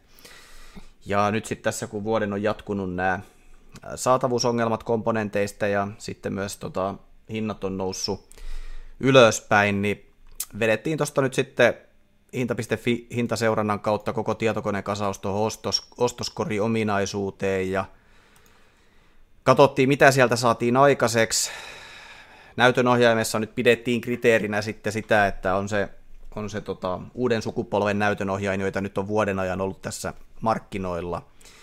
Ja nyt sitten tässä, kun vuoden on jatkunut nämä saatavuusongelmat komponenteista ja sitten myös tota, hinnat on noussut ylöspäin, niin vedettiin tuosta nyt sitten hinta piste fi hintaseurannan kautta koko tietokoneen kasaus tuohon ostos, ostoskori-ominaisuuteen ja katsottiin, mitä sieltä saatiin aikaiseksi. Näytönohjaimessa nyt pidettiin kriteerinä sitten sitä, että on se, on se tota, uuden sukupolven näytönohjain, joita nyt on vuoden ajan ollut tässä markkinoilla.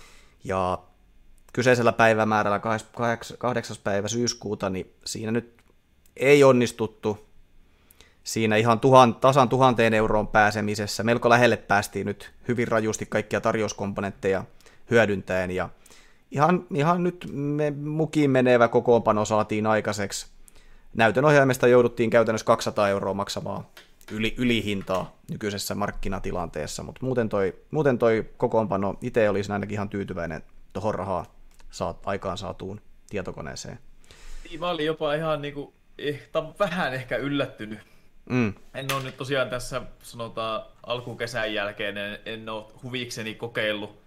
Ja kyseisellä päivämäärällä kahdeksas päivä syyskuuta, niin siinä nyt ei onnistuttu siinä ihan tuhan, tasan tuhanteen euroon pääsemisessä. Melko lähelle päästiin nyt hyvin rajusti kaikkia tarjouskomponentteja hyödyntäen, ja ihan, ihan nyt me mukiin menevä kokoonpano saatiin aikaiseksi. Näytönohjaimesta jouduttiin käytännössä kaksisataa euroa maksamaan yli, ylihintaa nykyisessä markkinatilanteessa, mutta muuten toi, muuten toi kokoonpano itse olisi ainakin ihan tyytyväinen tuohon rahaa saat, aikaan saatuun tietokoneeseen. Mä olin jopa ihan niinku, eh, vähän ehkä yllättynyt. Mm. En ole nyt tosiaan tässä, sanotaan alkukesän jälkeen, en, en ole huvikseni kokeillut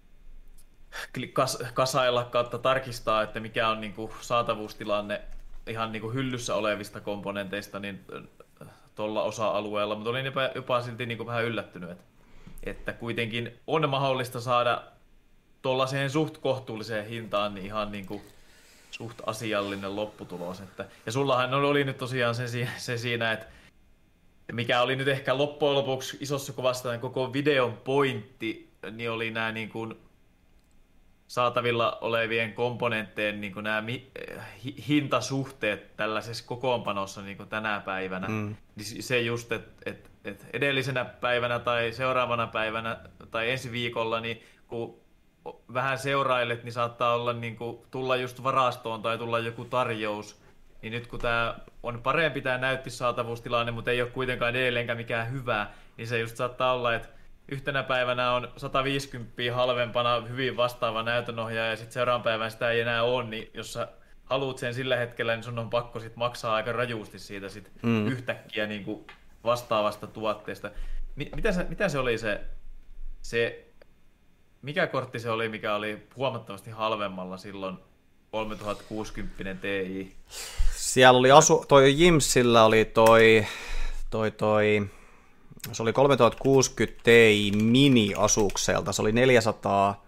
kas, kasailla kautta tarkistaa, että mikä on niinku saatavuustilanne ihan niinku hyllyssä olevista komponenteista niin tuolla osa-alueella, mutta olin jopa, jopa silti niinku vähän yllättynyt, että, että kuitenkin on mahdollista saada tuollaiseen suht kohtuulliseen hintaan niin ihan niinku suht asiallinen lopputulos. Että, ja sullahan oli nyt tosiaan se, se siinä, että mikä oli nyt ehkä loppujen lopuksi isossa kuvassa koko videon pointti, niin oli nämä niin kuin saatavilla olevien komponenttien niin nämä mi- hi- hintasuhteet tällaisessa kokoonpanossa niin tänä päivänä, mm. niin se just, että et, et edellisenä päivänä tai seuraavana päivänä tai ensi viikolla, niin kun vähän seurailet, niin saattaa olla niin kuin, tulla just varastoon tai tulla joku tarjous, niin nyt kun tämä on parempi tämä näyttissaatavuustilanne, mutta ei ole kuitenkaan edelleenkään mikään hyvä, niin se just saattaa olla, että yhtenä päivänä on sata viisikymmentä halvempana hyvin vastaava näytönohjaaja ja sitten seuraavan päivän sitä ei enää ole, niin jos sä haluat sen sillä hetkellä, niin sun on pakko sit maksaa aika rajusti siitä sit mm. yhtäkkiä niin kuin vastaavasta tuotteesta. Mitä se, mitä se oli se, se, mikä kortti se oli, mikä oli huomattavasti halvemmalla silloin kolmetuhattakuusikymmentä Ti? Siellä oli asu, toi Jimsillä oli toi, toi, toi se oli kolmetuhattakuusikymmentä Ti mini-asukselta, se oli neljäsataa,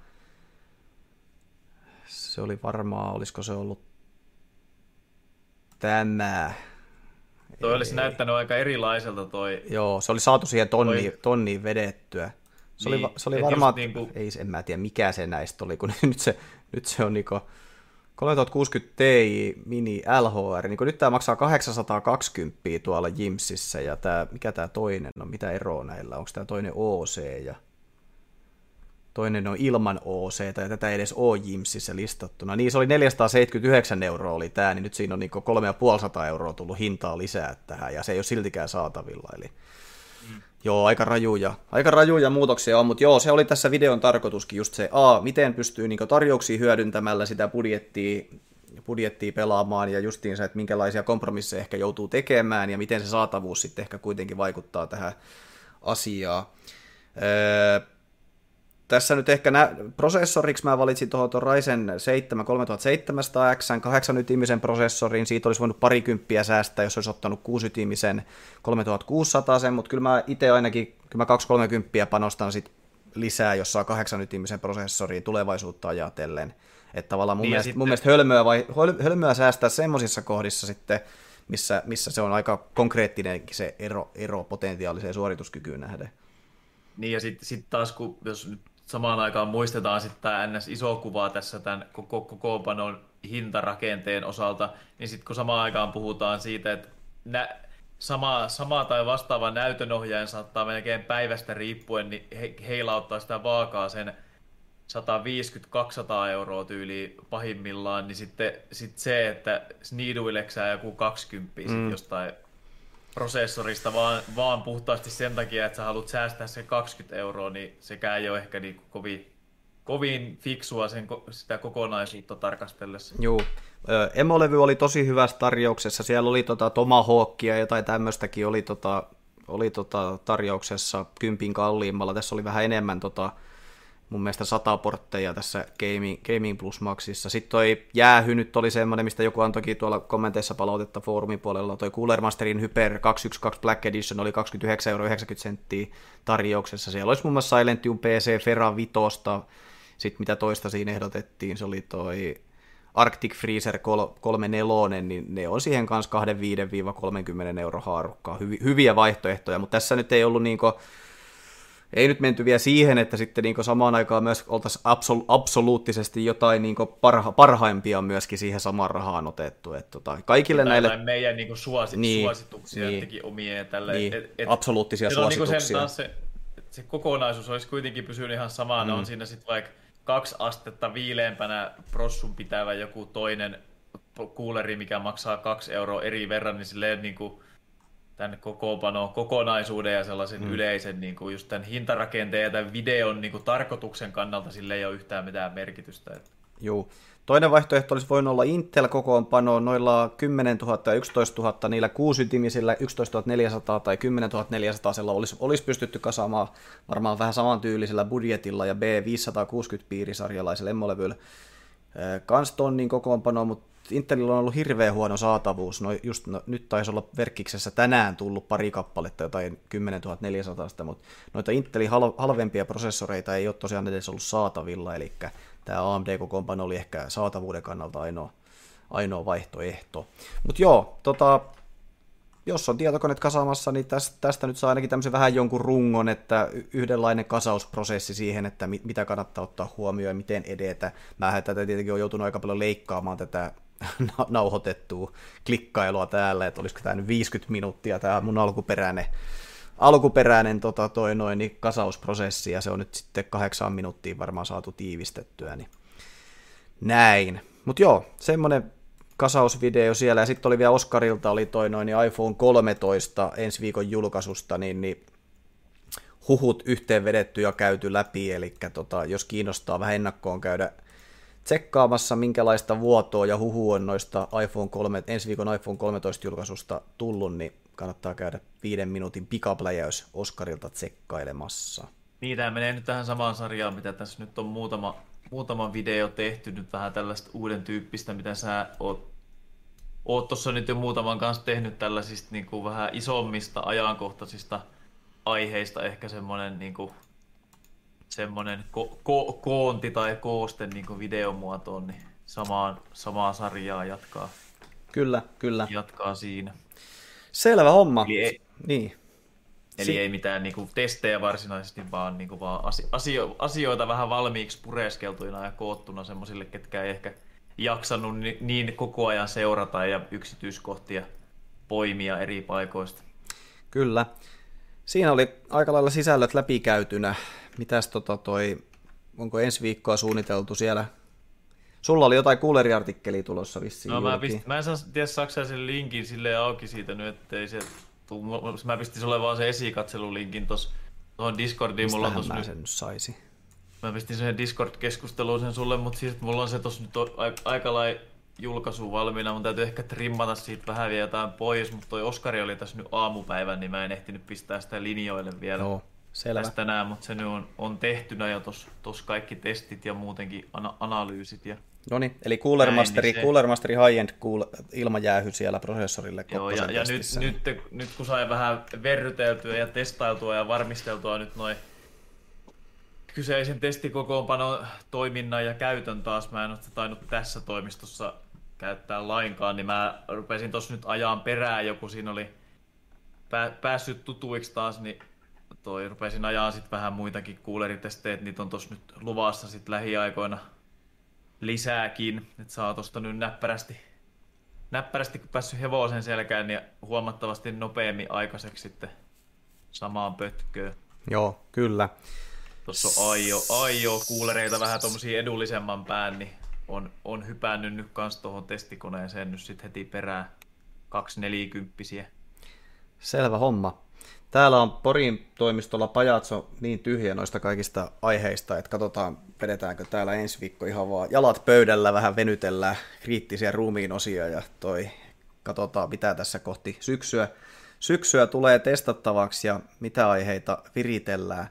se oli varmaan, olisiko se ollut tämä. Toi ei. Olisi näyttänyt aika erilaiselta toi. Joo, se oli saatu siihen tonniin, tonniin vedettyä. Se niin, oli, se oli varmaan, niin kuin... ei en mä tiedä mikä se näistä oli, kun nyt se, nyt se on niinku kolmetuhattakuusikymmentä Ti mini L H R, niin nyt tämä maksaa kahdeksansataakaksikymmentä tuolla Jimsissä, ja tämä, mikä tämä toinen on, mitä eroa näillä, onko tämä toinen O C, ja toinen on ilman O C, ja tätä ei edes ole Jimsissä listattuna. Niin se oli neljäsataaseitsemänkymmentäyhdeksän euroa oli tämä, niin nyt siinä on niin kolmesataaviisikymmentä euroa tullut hintaa lisää tähän, ja se ei ole siltikään saatavilla, eli mm. joo, aika rajuja, aika rajuja muutoksia on, mutta joo, se oli tässä videon tarkoituskin just se, a, miten pystyy niin tarjouksia hyödyntämällä sitä budjettia, budjettia pelaamaan, ja justiin se, että minkälaisia kompromisseja ehkä joutuu tekemään, ja miten se saatavuus sitten ehkä kuitenkin vaikuttaa tähän asiaan. Öö, Tässä nyt ehkä nä- prosessoriksi mä valitsin tuohon Ryzen seitsemän kolmetuhattaseitsemänsataa X, kahdeksan-ytimisen prosessorin, siitä olisi voinut parikymppiä säästää, jos olisi ottanut kuusi-ytimisen kolmetuhattakuusisataa sen, mutta kyllä mä itse ainakin, kyllä mä kaksi kolmekymmentä panostan sit lisää, jos saa kahdeksan-ytimisen prosessoriin tulevaisuutta ajatellen, että tavallaan mun, niin mielestä, sitten... mun mielestä hölmöä, vai, hölmöä säästää semmoisissa kohdissa sitten, missä, missä se on aika konkreettinenkin se ero, ero potentiaaliseen suorituskykyyn nähden. Niin ja sitten sit taas, kun jos nyt samaan aikaan muistetaan sitten tämä N S-iso kuva tässä tämän koko kokoonpanon hintarakenteen osalta, niin sitten kun samaan aikaan puhutaan siitä, että nä- sama, sama tai vastaava näytönohjaaja saattaa melkein päivästä riippuen, niin he, heilauttaa sitä vaakaa sen sata viisikymmentä kaksisataa euroa tyyliin pahimmillaan, niin sitten sit se, että sniiduileksää joku kaksikymmentä mm. sit jostain prosessorista vaan, vaan puhtaasti sen takia, että sä haluat säästää sen kaksikymmentä euroa, niin sekään ei ole ehkä niin kovin, kovin fiksua sen, sitä kokonaisuutta tarkastellessa. Joo. Emolevy oli tosi hyvässä tarjouksessa. Siellä oli tota Tomahawkia ja jotain tämmöistäkin oli, tota, oli tota tarjouksessa kympin kalliimmalla. Tässä oli vähän enemmän tota, mun mielestä sata portteja tässä Gaming, Gaming Plus Maxissa. Sitten toi jäähy nyt oli semmoinen, mistä joku antoikin tuolla kommenteissa palautetta foorumin puolella. Toi Cooler Masterin Hyper kaksisataayksitoista Black Edition oli kaksikymmentäyhdeksän euroa yhdeksänkymmentä tarjouksessa. Siellä olisi muun muassa Silentium P C Fera Vitosta. Sitten mitä toista siinä ehdotettiin, se oli toi Arctic Freezer kolmekymmentäneljä, niin ne on siihen kanssa kaksikymmentäviisi kolmekymmentä euro haarukkaa. Hyvi, hyviä vaihtoehtoja, mutta tässä nyt ei ollut niinku... Ei nyt menty vielä siihen, että sitten niin samaan aikaan myös oltaisiin absolu- absoluuttisesti jotain niin parha- parhaimpia myöskin siihen samaan rahaan otettu. Että tota, kaikille tai näille... meidän niin suosi- niin, suosituksia niin, teki omia ja tälle. Niin, et, et, absoluuttisia et, suosituksia. Niin sen, se, se kokonaisuus olisi kuitenkin pysynyt ihan samana. Mm. On siinä sitten vaikka kaksi astetta viileämpänä prossun pitävä joku toinen kuuleri, mikä maksaa kaksi euroa eri verran, niin silleen niin kuin tämän kokoonpano kokonaisuuden ja sellaisen mm. yleisen niin kuin just tämän hintarakenteen ja tämän videon niin kuin tarkoituksen kannalta sille ei ole yhtään mitään merkitystä. Joo. Toinen vaihtoehto olisi voinut olla Intel-kokoonpano noilla kymmenentuhatta ja yksitoistatuhatta, niillä kuusiytimisillä yksitoistatuhattaneljäsataa tai kymmenentuhattaneljäsataa olisi, olisi pystytty kasaamaan varmaan vähän samantyylisellä budjetilla ja B viisisataakuusikymmentä piirisarjalaisella emmolevyllä kans tonnin kokoonpano, mutta Intelillä on ollut hirveän huono saatavuus. No just no, nyt taisi olla Verkkiksessä tänään tullut pari kappaletta, jotain kymmenentuhatta neljäsataa, mutta noita Intelin hal- halvempia prosessoreita ei ole tosiaan edes ollut saatavilla, eli tämä A M D-kokoonpano oli ehkä saatavuuden kannalta ainoa, ainoa vaihtoehto. Mutta joo, tota, jos on tietokoneet kasaamassa, niin tästä, tästä nyt saa ainakin tämmöisen vähän jonkun rungon, että yhdenlainen kasausprosessi siihen, että mit, mitä kannattaa ottaa huomioon ja miten edetä. Mähän tätä tietenkin on joutunut aika paljon leikkaamaan tätä nauhoitettua klikkailua täällä, että olisiko tämä nyt viisikymmentä minuuttia tämä mun alkuperäinen, alkuperäinen tota, toi noin, niin kasausprosessi, ja se on nyt sitten kahdeksaan minuuttiin varmaan saatu tiivistettyä, niin näin. Mutta joo, semmoinen kasausvideo siellä, ja sitten oli vielä Oskarilta oli toi noin niin iPhone kolmetoista ensi viikon julkaisusta, niin, niin huhut yhteen vedetty ja käyty läpi, eli tota, jos kiinnostaa vähän ennakkoon käydä tsekkaamassa, minkälaista vuotoa ja huhu on noista iPhone kolme, ensi viikon iPhone kolmetoista julkaisusta tullut, niin kannattaa käydä viiden minuutin pikapläjäys Oskarilta tsekkailemassa. Niin, tämä menee nyt tähän samaan sarjaan, mitä tässä nyt on muutama, muutama video tehty, nyt vähän tällaista uuden tyyppistä, mitä sä oot, oot tuossa nyt jo muutaman kanssa tehnyt tällaisista niin kuin vähän isommista ajankohtaisista aiheista, ehkä semmoinen niin kuin semmoinen ko- ko- koonti tai kooste niin kuin videomuotoon, niin samaan, samaa sarjaa jatkaa. Kyllä, kyllä. Jatkaa siinä. Selvä homma. Eli ei, niin. eli si- ei mitään niin kuin testejä varsinaisesti, vaan, niin kuin vaan asio- asioita vähän valmiiksi pureskeltuina ja koottuna semmoisille, ketkä ei ehkä jaksanut niin koko ajan seurata ja yksityiskohtia poimia eri paikoista. Kyllä. Siinä oli aika lailla sisällöt läpikäytynä. Mitäs tota toi, onko ensi viikkoa suunniteltu siellä? Sulla oli jotain kuuleriartikkelia tulossa vissiin. No mä, pist, mä en saa tiedä, saako sen linkin silleen auki siitä nyt, ettei se tuu. Mä pistin sulle vaan sen esikatselulinkin tuossa tuohon Discordiin. Mulla on Mistähän mä nyt, sen nyt saisi? Mä pistin sen Discord-keskusteluun sen sulle, mutta siis mulla on se tossa nyt aika lai julkaisu valmiina. Mun täytyy ehkä trimmata siitä vähän vielä jotain pois, mutta toi Oskari oli tässä nyt aamupäivän, niin mä en ehtinyt pistää sitä linjoille vielä. Joo, selvä. Tästä tänään, mutta se nyt on, on tehtynä jo tuossa kaikki testit ja muutenkin ana- analyysit. Ja no niin, eli Cooler Masteri, niin se... Cooler Masteri High-End cool, ilmajäähy siellä prosessorille. Joo, ja, ja nyt, nyt, nyt kun sai vähän verryteltyä ja testailtua ja varmisteltua nyt noin kyseisen testikokoonpanon toiminnan ja käytön taas, mä en ole tainnut tässä toimistossa käyttää lainkaan, niin mä rupesin tossa nyt ajaan perään, joku siinä oli pää, päässyt tutuiksi taas, niin toi rupesin ajaa sit vähän muitakin kuuleritestejä, niitä on tossa nyt luvassa sit lähiaikoina lisääkin, että saa tosta nyt näppärästi, näppärästi kun päässyt hevosen selkään, niin huomattavasti nopeammin aikaiseksi sitten samaan pötköön. Joo, kyllä. Tuossa on aio, aio kuulereita vähän tommosia edullisemman pään, niin on, on hypännyt nyt kans tuohon testikoneeseen nyt sit heti perään kaksi nelikymppisiä. Selvä homma. Täällä on Porin toimistolla pajatso niin tyhjä noista kaikista aiheista, että katsotaan, vedetäänkö täällä ensi viikko ihan vaan jalat pöydällä, vähän venytellään kriittisiä ruumiin osia ja toi, katsotaan mitä tässä kohti syksyä, syksyä tulee testattavaksi ja mitä aiheita viritellään.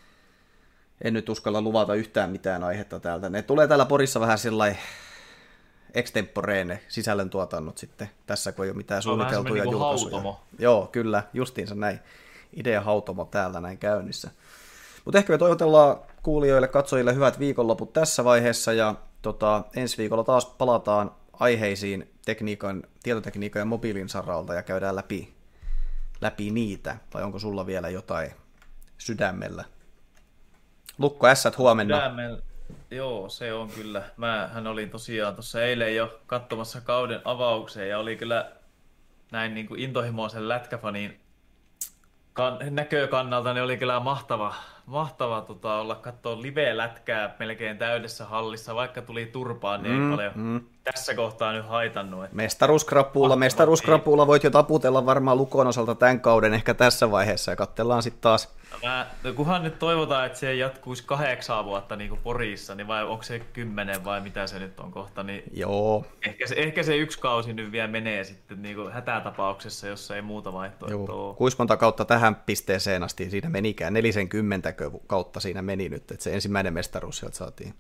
En nyt uskalla luvata yhtään mitään aihetta täältä. Ne tulee täällä Porissa vähän sellainen extemporeene sisällöntuotannot sitten tässä, kun ei ole mitään suunniteltuja niin julkaisuja. Hautomo. Joo, kyllä, justiinsa näin. Idea hautomo täällä näin käynnissä. Mutta ehkä me toivotellaan kuulijoille, katsojille hyvät viikonloput tässä vaiheessa, ja tota, ensi viikolla taas palataan aiheisiin tekniikan, tietotekniikan ja mobiilin saralta ja käydään läpi, läpi niitä. Vai onko sulla vielä jotain sydämellä? Lukko ässät huomenna. Sydämellä. Joo, se on kyllä. Mähän olin tosiaan tuossa eilen jo katsomassa kauden avaukseen ja oli kyllä näin niin kuin intohimoisen lätkäfanin kan- näkökannalta, niin oli kyllä mahtava, mahtava tota, olla katsoa live-lätkää melkein täydessä hallissa, vaikka tuli turpaan, niin mm, ei paljon mm. tässä kohtaa nyt haitannut. Että... Mestaruuskrapuulla, mestaruuskrapuulla voit jo taputella varmaan Lukon osalta tämän kauden ehkä tässä vaiheessa ja katsellaan sitten taas. Mä, kunhan nyt toivotaan, että se jatkuisi kahdeksan vuotta niin kuin Porissa, niin vai onko se kymmenen vai mitä se nyt on kohta, niin joo. Ehkä, se, ehkä se yksi kausi nyt vielä menee sitten niin kuin hätätapauksessa, jos ei muuta vaihtoehtoa ole. Kuinka monta kautta tähän pisteeseen asti siinä menikään? Nelisenkymmentä kautta siinä meni nyt, että se ensimmäinen mestaruus sieltä saatiin.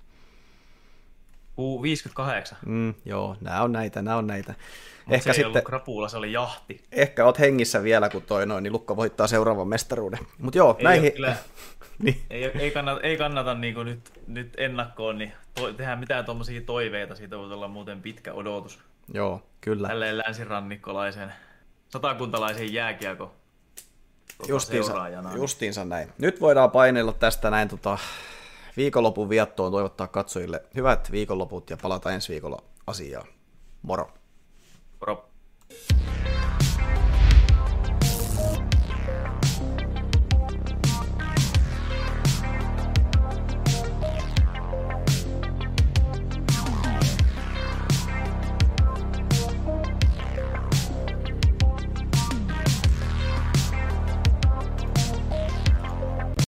viisikymmentäkahdeksan. Mm, joo, nämä on näitä, nämä on näitä. Mutta ehkä se ei sitten, ollut krapuula, se oli jahti. Ehkä oot hengissä vielä, kun toi noin, niin Lukko voittaa seuraavan mestaruuden. Mutta joo, ei näihin... Kyllä, niin. ei, ei kannata, ei kannata niin kuin nyt, nyt ennakkoon niin to, tehdä mitään tuommoisia toiveita, siitä voi olla muuten pitkä odotus. Joo, kyllä. Tälleen länsirannikkolaisen satakuntalaisen jääkiekko Justiinsa, seuraajana. justiinsa näin. Nyt voidaan painella tästä näin tota, viikonlopun viettoon, toivottaa katsojille hyvät viikonloput ja palata ensi viikolla asiaan. Moro! Moro!